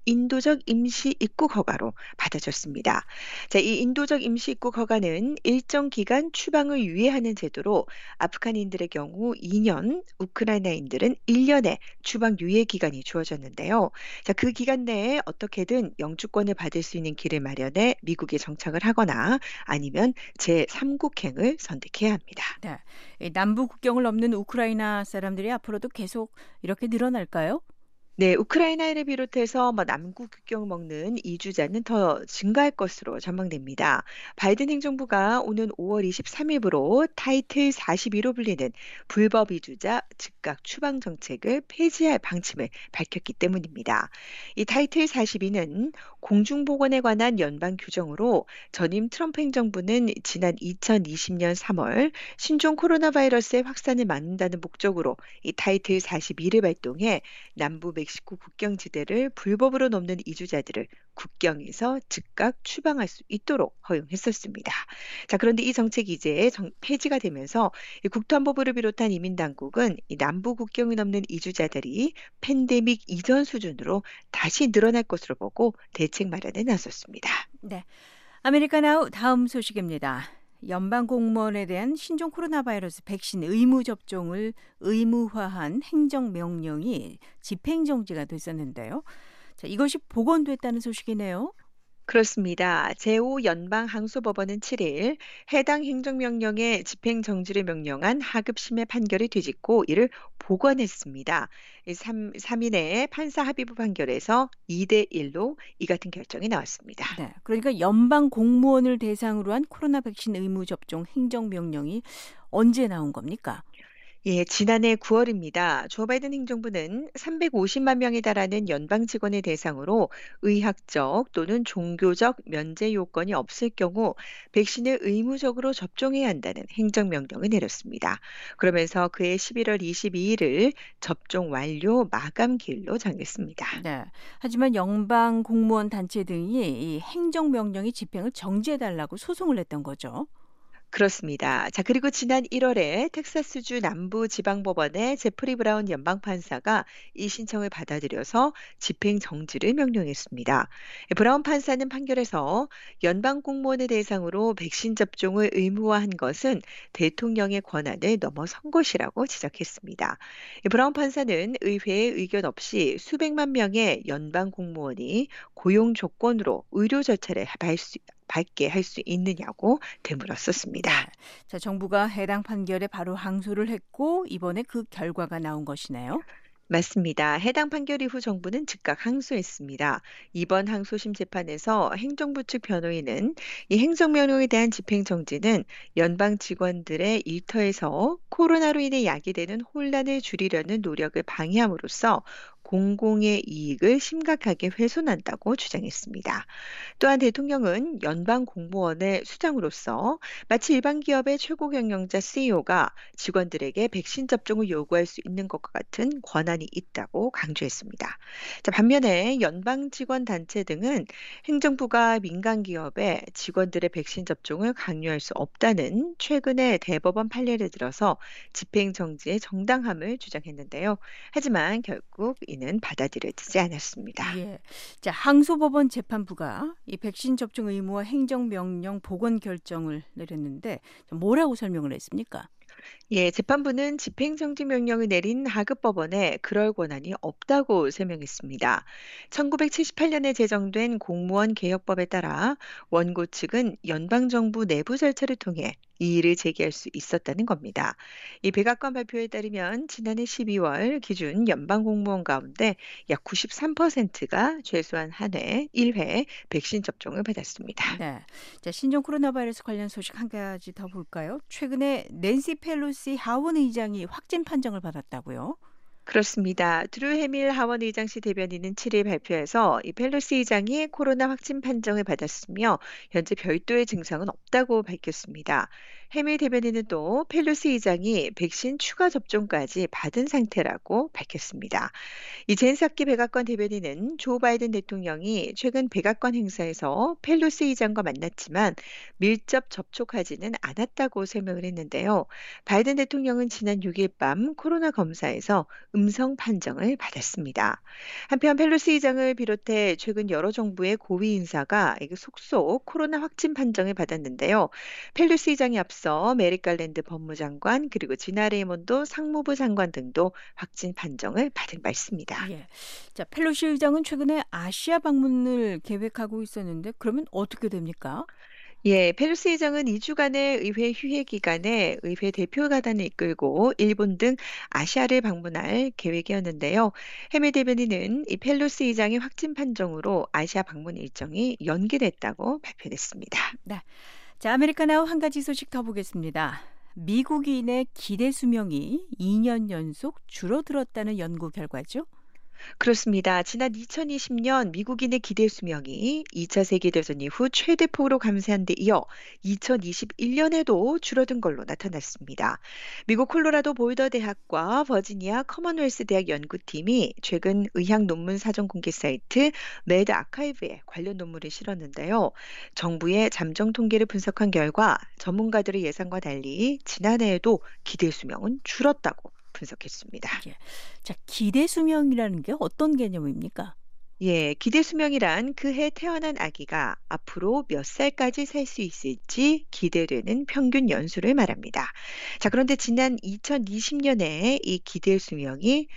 인도적 임시 입국 허가로 받아줬습니다. 자, 이 인도적 임시 입국 허가는 일정 기간 추방을 유예하는 제도로 아프간인들의 경우 2년, 우크라이나인들은 1년의 추방 유예 기간이 주어졌는데요. 자, 그 기간 내에 어떻게든 영주권을 받을 수 있는 길을 마련해 미국에 정착을 하거나 아니면 제3국행을 선택해야 합니다. 네. 이 남부 국경을 넘는 우크라이나 사람들이 앞으로도 계속 이렇게 늘어날까요? 네, 우크라이나를 비롯해서 남국 국경을 먹는 이주자는 더 증가할 것으로 전망됩니다. 바이든 행정부가 오는 5월 23일부로 타이틀 42로 불리는 불법 이주자 즉각 추방 정책을 폐지할 방침을 밝혔기 때문입니다. 이 타이틀 42는 공중보건에 관한 연방 규정으로 전임 트럼프 행정부는 지난 2020년 3월 신종 코로나 바이러스의 확산을 막는다는 목적으로 이 타이틀 42를 발동해 남부 멕시코 국경지대를 불법으로 넘는 이주자들을 국경에서 즉각 추방할 수 있도록 허용했었습니다. 자, 그런데 이 정책이 이제 폐지가 되면서 이 국토안보부를 비롯한 이민당국은 이 남부 국경을 넘는 이주자들이 팬데믹 이전 수준으로 다시 늘어날 것으로 보고 대책 마련에 나섰습니다. 네. 아메리카나우 다음 소식입니다. 연방 공무원에 대한 신종 코로나 바이러스 백신 의무 접종을 의무화한 행정명령이 집행정지가 됐었는데요. 자, 이것이 복원됐다는 소식이네요. 그렇습니다. 제5연방항소법원은 7일 해당 행정명령의 집행정지를 명령한 하급심의 판결을 뒤집고 이를 복원했습니다. 3인의 판사 합의부 판결에서 2대1로 이 같은 결정이 나왔습니다. 네, 그러니까 연방 공무원을 대상으로 한 코로나 백신 의무 접종 행정명령이 언제 나온 겁니까? 예, 지난해 9월입니다. 조 바이든 행정부는 350만 명에 달하는 연방 직원을 대상으로 의학적 또는 종교적 면제 요건이 없을 경우 백신을 의무적으로 접종해야 한다는 행정명령을 내렸습니다. 그러면서 그해 11월 22일을 접종 완료 마감 기일로 정했습니다. 네. 하지만 연방 공무원 단체 등이 이 행정명령의 집행을 정지해달라고 소송을 냈던 거죠. 그렇습니다. 자, 그리고 지난 1월에 텍사스주 남부지방법원의 제프리 브라운 연방판사가 이 신청을 받아들여서 집행 정지를 명령했습니다. 브라운 판사는 판결에서 연방 공무원을 대상으로 백신 접종을 의무화한 것은 대통령의 권한을 넘어선 것이라고 지적했습니다. 브라운 판사는 의회의 의견 없이 수백만 명의 연방 공무원이 고용 조건으로 의료 절차를 밟게 할 수 있느냐고 되물었었습니다. 자, 정부가 해당 판결에 바로 항소를 했고 이번에 그 결과가 나온 것이네요. 맞습니다. 해당 판결 이후 정부는 즉각 항소했습니다. 이번 항소심 재판에서 행정부 측 변호인은 이 행정명령에 대한 집행정지는 연방 직원들의 일터에서 코로나로 인해 야기되는 혼란을 줄이려는 노력을 방해함으로써 공공의 이익을 심각하게 훼손한다고 주장했습니다. 또한 대통령은 연방 공무원의 수장으로서 마치 일반 기업의 최고 경영자 CEO가 직원들에게 백신 접종을 요구할 수 있는 것과 같은 권한이 있다고 강조했습니다. 자, 반면에 연방 직원 단체 등은 행정부가 민간 기업에 직원들의 백신 접종을 강요할 수 없다는 최근의 대법원 판례를 들어서 집행 정지의 정당함을 주장했는데요. 하지만 결국 이는 받아들여지지 않았습니다. 예. 자, 항소법원 재판부가 이 백신 접종 의무화 행정명령 복원 결정을 내렸는데 뭐라고 설명을 했습니까? 예, 재판부는 집행정지 명령을 내린 하급법원에 그럴 권한이 없다고 설명했습니다. 1978년에 제정된 공무원 개혁법에 따라 원고 측은 연방정부 내부 절차를 통해 이의를 제기할 수 있었다는 겁니다. 이 백악관 발표에 따르면 지난해 12월 기준 연방 공무원 가운데 약 93%가 최소한 한 해 1회 백신 접종을 받았습니다. 네. 자, 신종 코로나 바이러스 관련 소식 한 가지 더 볼까요? 최근에 낸시 펠로시 하원 의장이 확진 판정을 받았다고요? 그렇습니다. 드루 해밀 하원 의장실 대변인은 7일 발표해서 이 펠로시 의장이 코로나 확진 판정을 받았으며 현재 별도의 증상은 없다고 밝혔습니다. 해밀 대변인은 또 펠로시 의장이 백신 추가 접종까지 받은 상태라고 밝혔습니다. 이 젠 사키 백악관 대변인은 조 바이든 대통령이 최근 백악관 행사에서 펠로시 의장과 만났지만 밀접 접촉하지는 않았다고 설명을 했는데요. 바이든 대통령은 지난 6일 밤 코로나 검사에서 음성 판정을 받았습니다. 한편 펠로시 의장을 비롯해 최근 여러 정부의 고위 인사가 속속 코로나 확진 판정을 받았는데요. 펠로시 의장이 앞서 메릭 갈랜드 법무장관 그리고 지나 레이몬도 상무부 장관 등도 확진 판정을 받은 바 있습니다. 예. 자, 펠로시 의장은 최근에 아시아 방문을 계획하고 있었는데 그러면 어떻게 됩니까? 예, 펠로시 의장은 2주간의 의회 휴회 기간에 의회 대표가단을 이끌고 일본 등 아시아를 방문할 계획이었는데요. 해밀 대변인은 이 펠로시 의장의 확진 판정으로 아시아 방문 일정이 연기됐다고 발표했습니다. 네. 자, 아메리카나우 한 가지 소식 더 보겠습니다. 미국인의 기대 수명이 2년 연속 줄어들었다는 연구 결과죠. 그렇습니다. 지난 2020년 미국인의 기대 수명이 2차 세계대전 이후 최대폭으로 감소한 데 이어 2021년에도 줄어든 걸로 나타났습니다. 미국 콜로라도 보ul더 대학과 버지니아 커먼웰스 대학 연구팀이 최근 의학 논문 사전 공개 사이트 매드 아카이브에 관련 논문을 실었는데요. 정부의 잠정 통계를 분석한 결과 전문가들의 예상과 달리 지난해에도 기대 수명은 줄었다고 분석했습니다. 예. 자, 기대 수명이라는 게 어떤 개념입니까? 예, 기대 수명이란 그해 태어난 아기가 앞으로 몇 살까지 살 수 있을지 기대되는 평균 연수를 말합니다. 자, 그런데 지난 2020년에 이 기대 수명이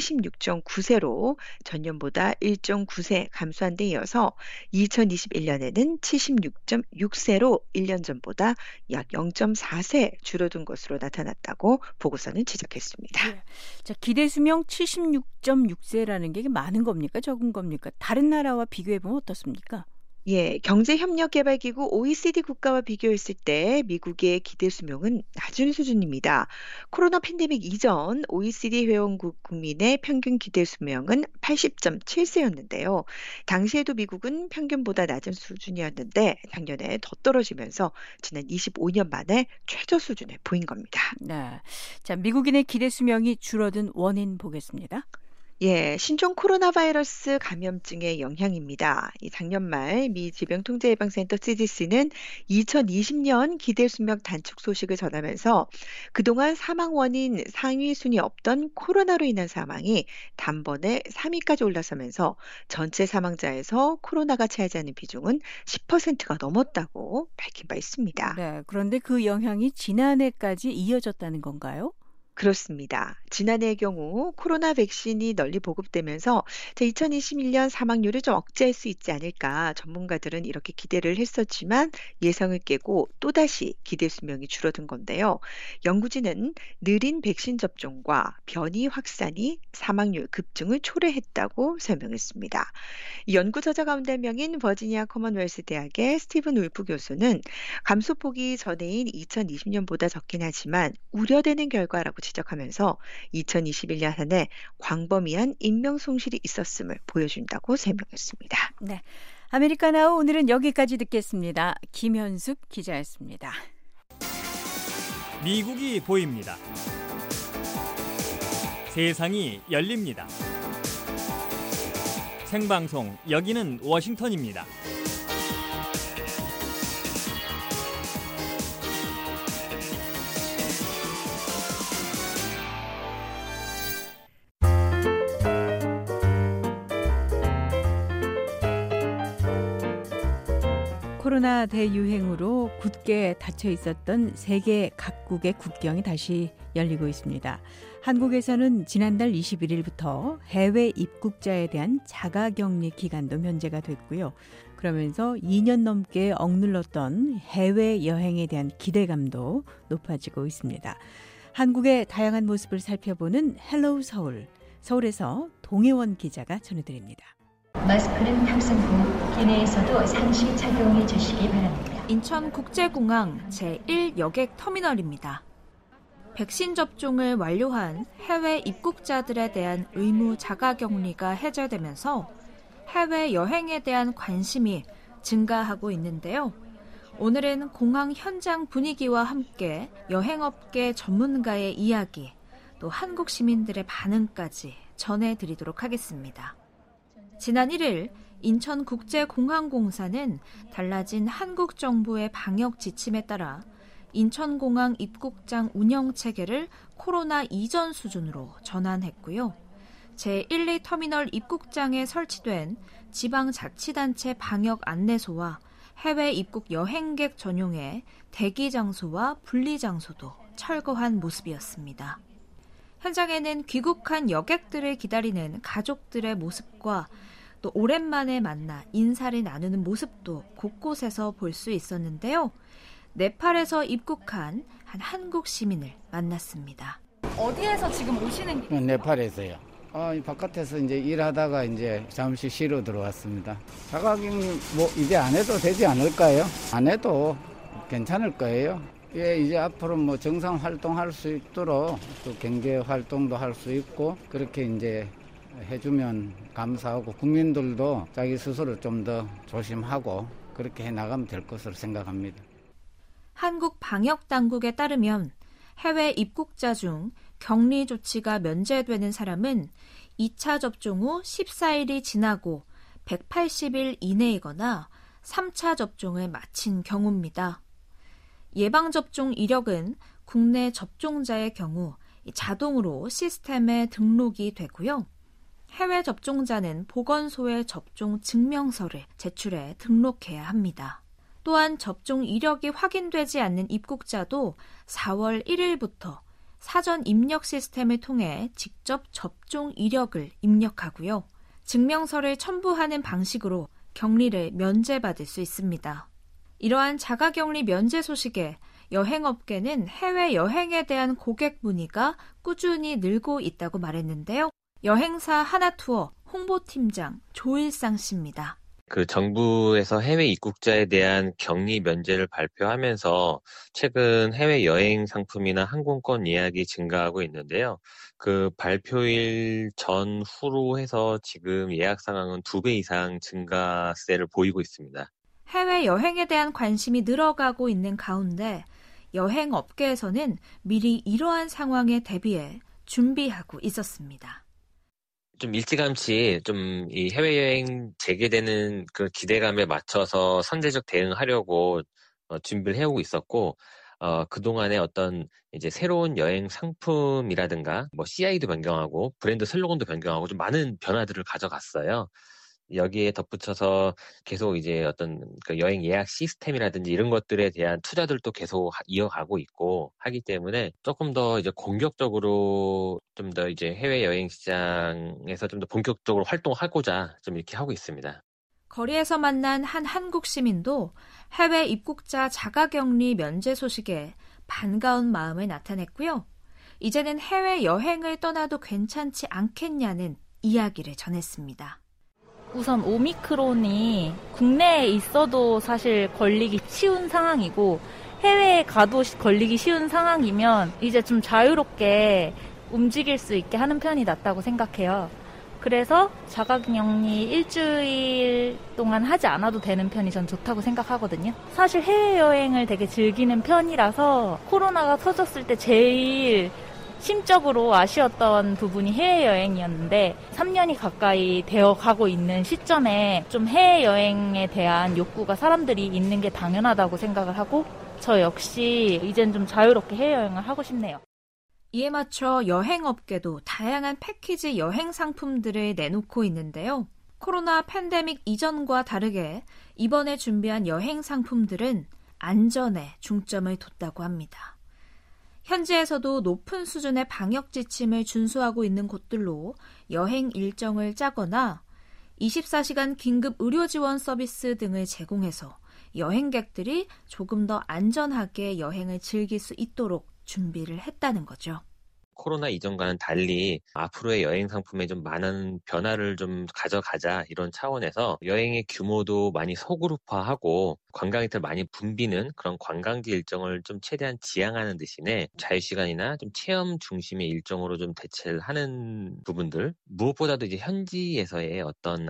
76.9세로 전년보다 1.9세 감소한 데 이어서 2021년에는 76.6세로 1년 전보다 약 0.4세 줄어든 것으로 나타났다고 보고서는 지적했습니다. 예. 자, 기대 수명 76.6세라는 게 많은 겁니까? 적은 겁니까? 다른 나라와 비교해보면 어떻습니까? 예, 경제협력개발기구 OECD 국가와 비교했을 때 미국의 기대 수명은 낮은 수준입니다. 코로나 팬데믹 이전 OECD 회원국 국민의 평균 기대 수명은 80.7세였는데요. 당시에도 미국은 평균보다 낮은 수준이었는데 작년에 더 떨어지면서 지난 25년 만에 최저 수준에 보인 겁니다. 네. 자, 미국인의 기대 수명이 줄어든 원인 보겠습니다. 예, 신종 코로나 바이러스 감염증의 영향입니다. 이 작년 말 미 질병통제예방센터 CDC는 2020년 기대 수명 단축 소식을 전하면서 그동안 사망 원인 상위 순위 없던 코로나로 인한 사망이 단번에 3위까지 올라서면서 전체 사망자에서 코로나가 차지하는 비중은 10%가 넘었다고 밝힌 바 있습니다. 네. 그런데 그 영향이 지난해까지 이어졌다는 건가요? 그렇습니다. 지난해의 경우 코로나 백신이 널리 보급되면서 2021년 사망률을 좀 억제할 수 있지 않을까 전문가들은 이렇게 기대를 했었지만 예상을 깨고 또다시 기대 수명이 줄어든 건데요. 연구진은 느린 백신 접종과 변이 확산이 사망률 급증을 초래했다고 설명했습니다. 이 연구 저자 가운데 한 명인 버지니아 커먼웰스 대학의 스티븐 울프 교수는 감소폭이 전해인 2020년보다 적긴 하지만 우려되는 결과라고 지적하면서 2021년 한 해 광범위한 인명 손실이 있었음을 보여준다고 설명했습니다. 네. 아메리카나우 오늘은 여기까지 듣겠습니다. 김현숙 기자였습니다. 미국이 보입니다. 세상이 열립니다. 생방송 여기는 워싱턴입니다. 코로나 대유행으로 굳게 닫혀 있었던 세계 각국의 국경이 다시 열리고 있습니다. 한국에서는 지난달 21일부터 해외 입국자에 대한 자가격리 기간도 면제가 됐고요. 그러면서 2년 넘게 억눌렀던 해외 여행에 대한 기대감도 높아지고 있습니다. 한국의 다양한 모습을 살펴보는 헬로우 서울, 서울에서 동해원 기자가 전해드립니다. 마스크는 탑승 후 기내에서도 상시 착용해 주시기 바랍니다. 인천국제공항 제1여객 터미널입니다. 백신 접종을 완료한 해외 입국자들에 대한 의무 자가격리가 해제되면서 해외 여행에 대한 관심이 증가하고 있는데요. 오늘은 공항 현장 분위기와 함께 여행업계 전문가의 이야기, 또 한국 시민들의 반응까지 전해드리도록 하겠습니다. 지난 1일 인천국제공항공사는 달라진 한국 정부의 방역 지침에 따라 인천공항 입국장 운영 체계를 코로나 이전 수준으로 전환했고요. 제1, 2터미널 입국장에 설치된 지방자치단체 방역 안내소와 해외 입국 여행객 전용의 대기 장소와 분리 장소도 철거한 모습이었습니다. 현장에는 귀국한 여객들을 기다리는 가족들의 모습과 또 오랜만에 만나 인사를 나누는 모습도 곳곳에서 볼 수 있었는데요. 네팔에서 입국한 한 한국 시민을 만났습니다. 어디에서 지금 오시는 길이에요? 네팔에서요. 바깥에서 이제 일하다가 이제 잠시 쉬러 들어왔습니다. 자가격리 이제 안 해도 되지 않을까요? 안 해도 괜찮을 거예요. 예, 이제 앞으로 정상 활동할 수 있도록 또 경제 활동도 할 수 있고 그렇게 이제 해주면 감사하고 국민들도 자기 스스로 좀 더 조심하고 그렇게 해나가면 될 것으로 생각합니다. 한국 방역당국에 따르면 해외 입국자 중 격리 조치가 면제되는 사람은 2차 접종 후 14일이 지나고 180일 이내이거나 3차 접종을 마친 경우입니다. 예방접종 이력은 국내 접종자의 경우 자동으로 시스템에 등록이 되고요. 해외 접종자는 보건소에 접종 증명서를 제출해 등록해야 합니다. 또한 접종 이력이 확인되지 않는 입국자도 4월 1일부터 사전 입력 시스템을 통해 직접 접종 이력을 입력하고요. 증명서를 첨부하는 방식으로 격리를 면제받을 수 있습니다. 이러한 자가격리 면제 소식에 여행업계는 해외여행에 대한 고객 문의가 꾸준히 늘고 있다고 말했는데요. 여행사 하나투어 홍보팀장 조일상 씨입니다. 정부에서 해외 입국자에 대한 격리 면제를 발표하면서 최근 해외 여행 상품이나 항공권 예약이 증가하고 있는데요. 발표일 전후로 해서 지금 예약 상황은 2배 이상 증가세를 보이고 있습니다. 해외 여행에 대한 관심이 늘어가고 있는 가운데 여행업계에서는 미리 이러한 상황에 대비해 준비하고 있었습니다. 좀 일찌감치 이 해외여행 재개되는 그 기대감에 맞춰서 선제적 대응하려고 준비를 해오고 있었고, 그동안에 어떤 이제 새로운 여행 상품이라든가 CI도 변경하고 브랜드 슬로건도 변경하고 좀 많은 변화들을 가져갔어요. 여기에 덧붙여서 계속 이제 어떤 여행 예약 시스템이라든지 이런 것들에 대한 투자들도 계속 이어가고 있고 하기 때문에 조금 더 이제 공격적으로 좀 더 이제 해외 여행 시장에서 좀 더 본격적으로 활동하고자 좀 이렇게 하고 있습니다. 거리에서 만난 한 한국 시민도 해외 입국자 자가격리 면제 소식에 반가운 마음을 나타냈고요. 이제는 해외 여행을 떠나도 괜찮지 않겠냐는 이야기를 전했습니다. 우선 오미크론이 국내에 있어도 사실 걸리기 쉬운 상황이고 해외에 가도 걸리기 쉬운 상황이면 이제 좀 자유롭게 움직일 수 있게 하는 편이 낫다고 생각해요. 그래서 자가격리 일주일 동안 하지 않아도 되는 편이 전 좋다고 생각하거든요. 사실 해외여행을 되게 즐기는 편이라서 코로나가 터졌을 때 제일 심적으로 아쉬웠던 부분이 해외여행이었는데 3년이 가까이 되어가고 있는 시점에 좀 해외여행에 대한 욕구가 사람들이 있는 게 당연하다고 생각을 하고 저 역시 이젠 좀 자유롭게 해외여행을 하고 싶네요. 이에 맞춰 여행업계도 다양한 패키지 여행 상품들을 내놓고 있는데요. 코로나 팬데믹 이전과 다르게 이번에 준비한 여행 상품들은 안전에 중점을 뒀다고 합니다. 현지에서도 높은 수준의 방역 지침을 준수하고 있는 곳들로 여행 일정을 짜거나 24시간 긴급 의료 지원 서비스 등을 제공해서 여행객들이 조금 더 안전하게 여행을 즐길 수 있도록 준비를 했다는 거죠. 코로나 이전과는 달리 앞으로의 여행 상품에 좀 많은 변화를 좀 가져가자 이런 차원에서 여행의 규모도 많이 소그룹화하고 관광객들 많이 붐비는 그런 관광지 일정을 좀 최대한 지양하는 대신에 자유시간이나 좀 체험 중심의 일정으로 좀 대체를 하는 부분들, 무엇보다도 이제 현지에서의 어떤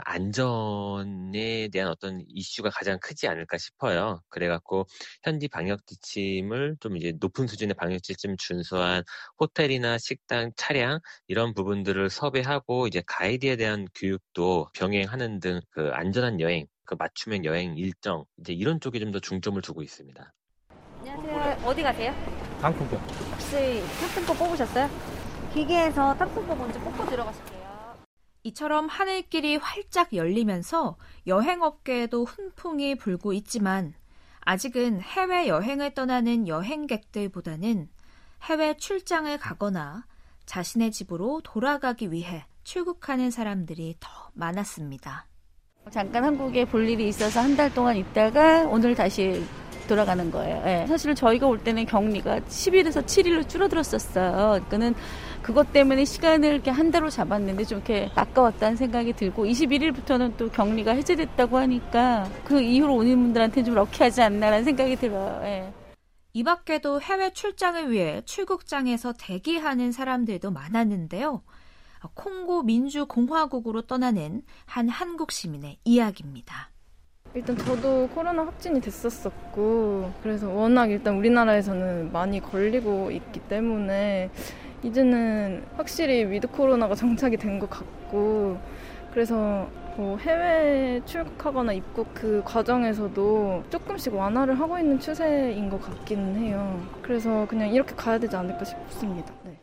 안전에 대한 어떤 이슈가 가장 크지 않을까 싶어요. 그래갖고 현지 방역 지침을 좀 이제 높은 수준의 방역 지침 준수한 호텔이나 식당, 차량 이런 부분들을 섭외하고 이제 가이드에 대한 교육도 병행하는 등 그 안전한 여행, 그 맞춤형 여행 일정 이제 이런 쪽에 좀 더 중점을 두고 있습니다. 안녕하세요. 어디 가세요? 상품권. 혹시 탑승권 뽑으셨어요? 기계에서 탑승권 먼저 뽑고 들어가실게요. 이처럼 하늘길이 활짝 열리면서 여행업계에도 훈풍이 불고 있지만 아직은 해외여행을 떠나는 여행객들보다는 해외 출장을 가거나 자신의 집으로 돌아가기 위해 출국하는 사람들이 더 많았습니다. 잠깐 한국에 볼 일이 있어서 한 달 동안 있다가 오늘 다시 돌아가는 거예요. 네. 사실 저희가 올 때는 격리가 10일에서 7일로 줄어들었었어요. 그러니까는 그것 때문에 시간을 이렇게 한 달로 잡았는데 좀 이렇게 아까웠다는 생각이 들고 21일부터는 또 격리가 해제됐다고 하니까 그 이후로 오는 분들한테는 좀 럭키하지 않나라는 생각이 들어요. 네. 이 밖에도 해외 출장을 위해 출국장에서 대기하는 사람들도 많았는데요. 콩고 민주공화국으로 떠나는 한 한국 시민의 이야기입니다. 일단 저도 코로나 확진이 됐었었고 그래서 워낙 일단 우리나라에서는 많이 걸리고 있기 때문에 이제는 확실히 위드 코로나가 정착이 된 것 같고 그래서 뭐 해외 출국하거나 입국 그 과정에서도 조금씩 완화를 하고 있는 추세인 것 같기는 해요. 그래서 그냥 이렇게 가야 되지 않을까 싶습니다. 네.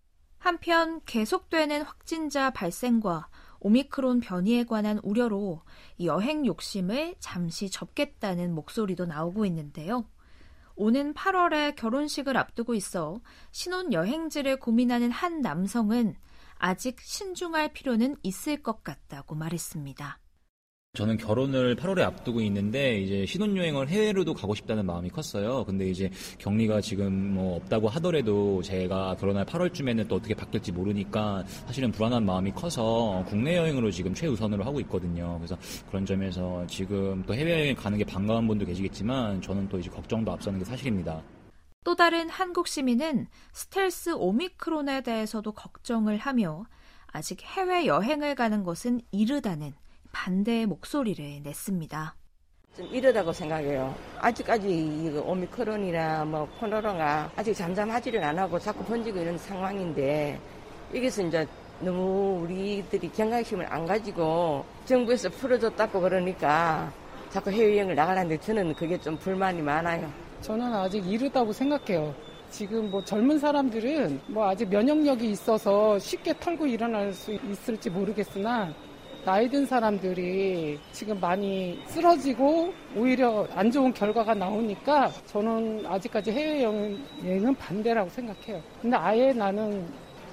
한편 계속되는 확진자 발생과 오미크론 변이에 관한 우려로 여행 욕심을 잠시 접겠다는 목소리도 나오고 있는데요. 오는 8월에 결혼식을 앞두고 있어 신혼여행지를 고민하는 한 남성은 아직 신중할 필요는 있을 것 같다고 말했습니다. 저는 결혼을 8월에 앞두고 있는데 이제 신혼여행을 해외로도 가고 싶다는 마음이 컸어요. 근데 이제 격리가 지금 뭐 없다고 하더라도 제가 결혼할 8월쯤에는 또 어떻게 바뀔지 모르니까 사실은 불안한 마음이 커서 국내 여행으로 지금 최우선으로 하고 있거든요. 그래서 그런 점에서 지금 또 해외여행 가는 게 반가운 분도 계시겠지만 저는 또 이제 걱정도 앞서는 게 사실입니다. 또 다른 한국 시민은 스텔스 오미크론에 대해서도 걱정을 하며 아직 해외여행을 가는 것은 이르다는 반대의 목소리를 냈습니다. 좀 이르다고 생각해요. 아직까지 이 오미크론이나 뭐 코로나가 아직 잠잠하지를 안 하고 자꾸 번지고 있는 상황인데 여기서 이제 너무 우리들이 경각심을 안 가지고 정부에서 풀어줬다고 그러니까 자꾸 해외여행을 나가는데 저는 그게 좀 불만이 많아요. 저는 아직 이르다고 생각해요. 지금 뭐 젊은 사람들은 뭐 아직 면역력이 있어서 쉽게 털고 일어날 수 있을지 모르겠으나 나이 든 사람들이 지금 많이 쓰러지고 오히려 안 좋은 결과가 나오니까 저는 아직까지 해외여행은 반대라고 생각해요. 근데 아예 나는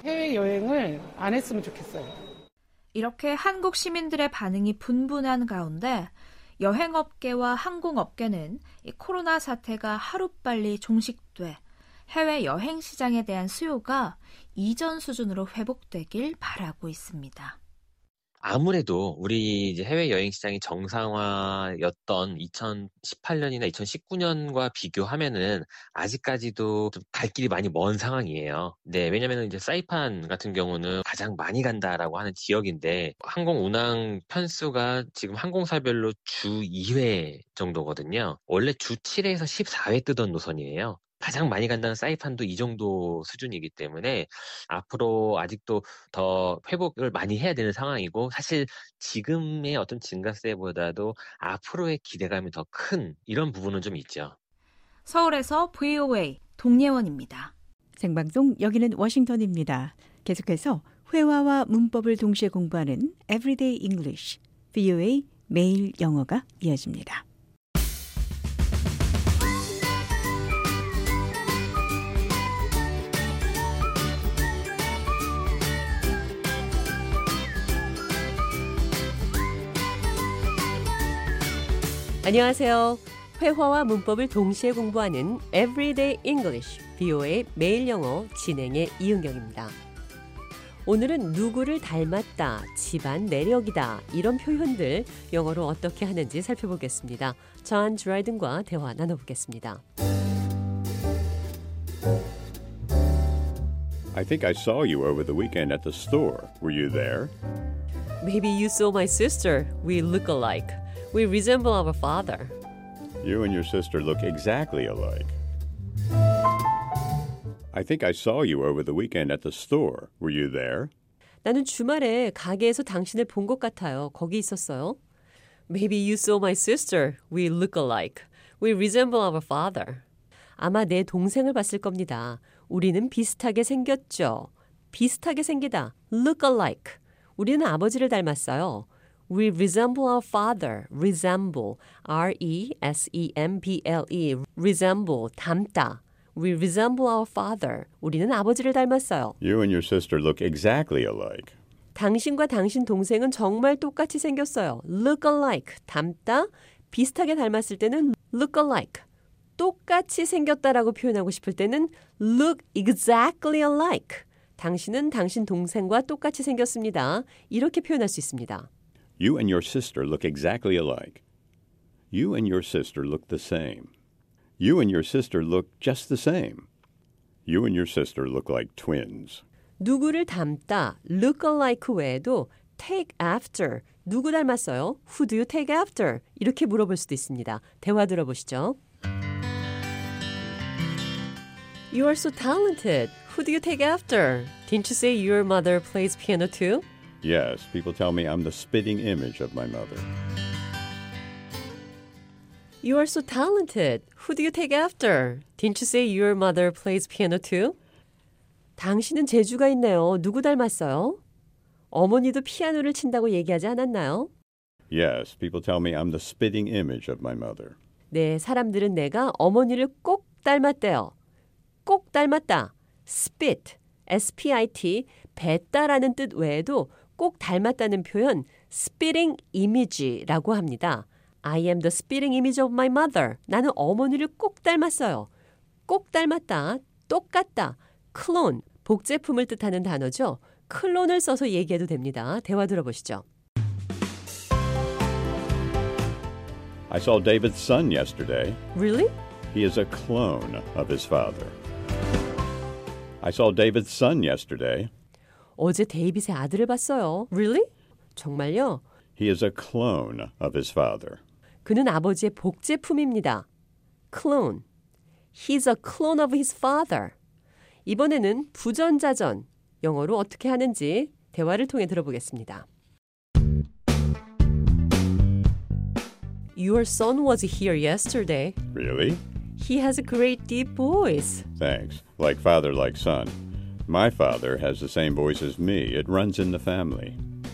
해외여행을 안 했으면 좋겠어요. 이렇게 한국 시민들의 반응이 분분한 가운데 여행업계와 항공업계는 이 코로나 사태가 하루빨리 종식돼 해외여행 시장에 대한 수요가 이전 수준으로 회복되길 바라고 있습니다. 아무래도 우리 이제 해외여행 시장이 정상화였던 2018년이나 2019년과 비교하면은 아직까지도 좀 갈 길이 많이 먼 상황이에요. 네, 왜냐면은 이제 사이판 같은 경우는 가장 많이 간다라고 하는 지역인데 항공 운항 편수가 지금 항공사별로 주 2회 정도거든요. 원래 주 7회에서 14회 뜨던 노선이에요. 가장 많이 간다는 사이판도 이 정도 수준이기 때문에 앞으로 아직도 더 회복을 많이 해야 되는 상황이고 사실 지금의 어떤 증가세보다도 앞으로의 기대감이 더 큰 이런 부분은 좀 있죠. 서울에서 VOA 동예원입니다. 생방송 여기는 워싱턴입니다. 계속해서 회화와 문법을 동시에 공부하는 Everyday English, VOA 매일 영어가 이어집니다. 안녕하세요. 회화와 문법을 동시에 공부하는 Everyday English, VOA 매일 영어 진행의 이은경입니다. 오늘은 누구를 닮았다, 집안 내력이다 이런 표현들 영어로 어떻게 하는지 살펴보겠습니다. 존 드라이든과 대화 나눠보겠습니다. I think I saw you over the weekend at the store. Were you there? Maybe you saw my sister. We look alike. We resemble our father. You and your sister look exactly alike. I think I saw you over the weekend at the store. Were you there? 나는 주말에 가게에서 당신을 본 것 같아요. 거기 있었어요? Maybe you saw my sister. We look alike. We resemble our father. 아마 내 동생을 봤을 겁니다. 우리는 비슷하게 생겼죠. 비슷하게 생기다. Look alike. 우리는 아버지를 닮았어요. We resemble our father. Resemble. R-E-S-E-M-B-L-E. Resemble. 닮다. We resemble our father. 우리는 아버지를 닮았어요. You and your sister look exactly alike. 당신과 당신 동생은 정말 똑같이 생겼어요. Look alike. 닮다. 비슷하게 닮았을 때는 look alike. 똑같이 생겼다라고 표현하고 싶을 때는 look exactly alike. 당신은 당신 동생과 똑같이 생겼습니다. 이렇게 표현할 수 있습니다. You and your sister look exactly alike. You and your sister look the same. You and your sister look just the same. You and your sister look like twins. 누구를 닮다, look alike 외에도 take after, 누구 닮았어요? Who do you take after? 이렇게 물어볼 수도 있습니다. 대화 들어보시죠. You are so talented. Who do you take after? Didn't you say your mother plays piano too? Yes, people tell me I'm the spitting image of my mother. You are so talented. Who do you take after? Didn't you say your mother plays piano too? 당신은 재주가 있네요. 누구 닮았어요? 어머니도 피아노를 친다고 얘기하지 않았나요? Yes, people tell me I'm the spitting image of my mother. 네, 사람들은 내가 어머니를 꼭 닮았대요. 꼭 닮았다. spit, S-P-I-T, 뱉다라는 뜻 외에도 꼭 닮았다는 표현 spitting image라고 합니다. I am the spitting image of my mother. 나는 어머니를 꼭 닮았어요. 꼭 닮았다, 똑같다, clone, 복제품을 뜻하는 단어죠. 클론을 써서 얘기해도 됩니다. 대화 들어보시죠. I saw David's son yesterday. Really? He is a clone of his father. I saw David's son yesterday. 어제 데이빗의 아들을 봤어요. Really? 정말요? He is a clone of his father. 그는 아버지의 복제품입니다. Clone. He's a clone of his father. 이번에는 부전자전, 영어로 어떻게 하는지 대화를 통해 들어보겠습니다. Your son was here yesterday. Really? He has a great deep voice. Thanks. Like father, like son. My father has the same voice as me. It runs in the family.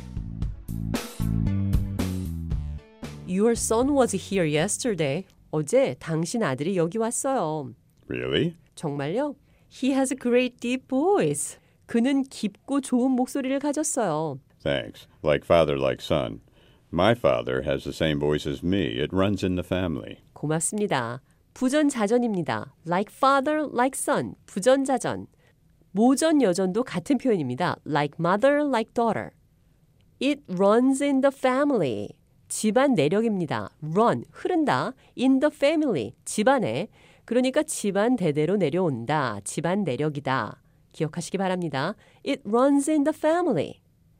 Your son was here yesterday. 어제 당신 아들이 여기 왔어요. Really? 정말요? He has a great deep voice. 그는 깊고 좋은 목소리를 가졌어요. Thanks. Like father, like son. My father has the same voice as me. It runs in the family. 고맙습니다. 부전자전입니다. Like father, like son. 부전자전. 모전 여전도 같은 표현입니다. Like mother, like daughter. It runs in the family. 집안 내력입니다. Run, 흐른다. In the family, 집안에. 그러니까 집안 대대로 내려온다. 집안 내력이다. 기억하시기 바랍니다. It runs in the family.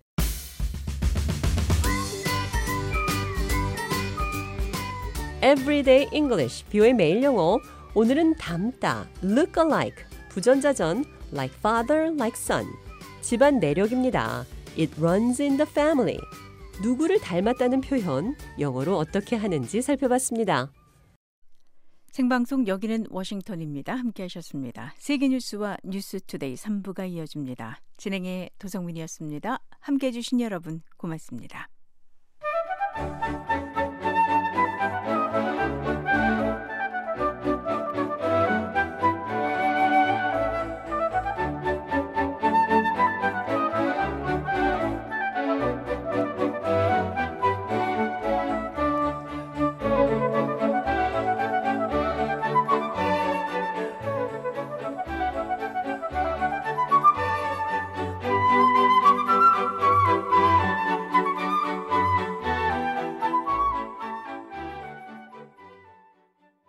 Everyday English, 뷰의 매일 영어. 오늘은 닮다, look alike, 부전자전, like father, like son. 집안 내력입니다. It runs in the family. 누구를 닮았다는 표현, 영어로 어떻게 하는지 살펴봤습니다. 생방송 여기는 워싱턴입니다. 함께 하셨습니다. 세계뉴스와 뉴스투데이 3부가 이어집니다. 진행의 도성민이었습니다. 함께 해주신 여러분 고맙습니다.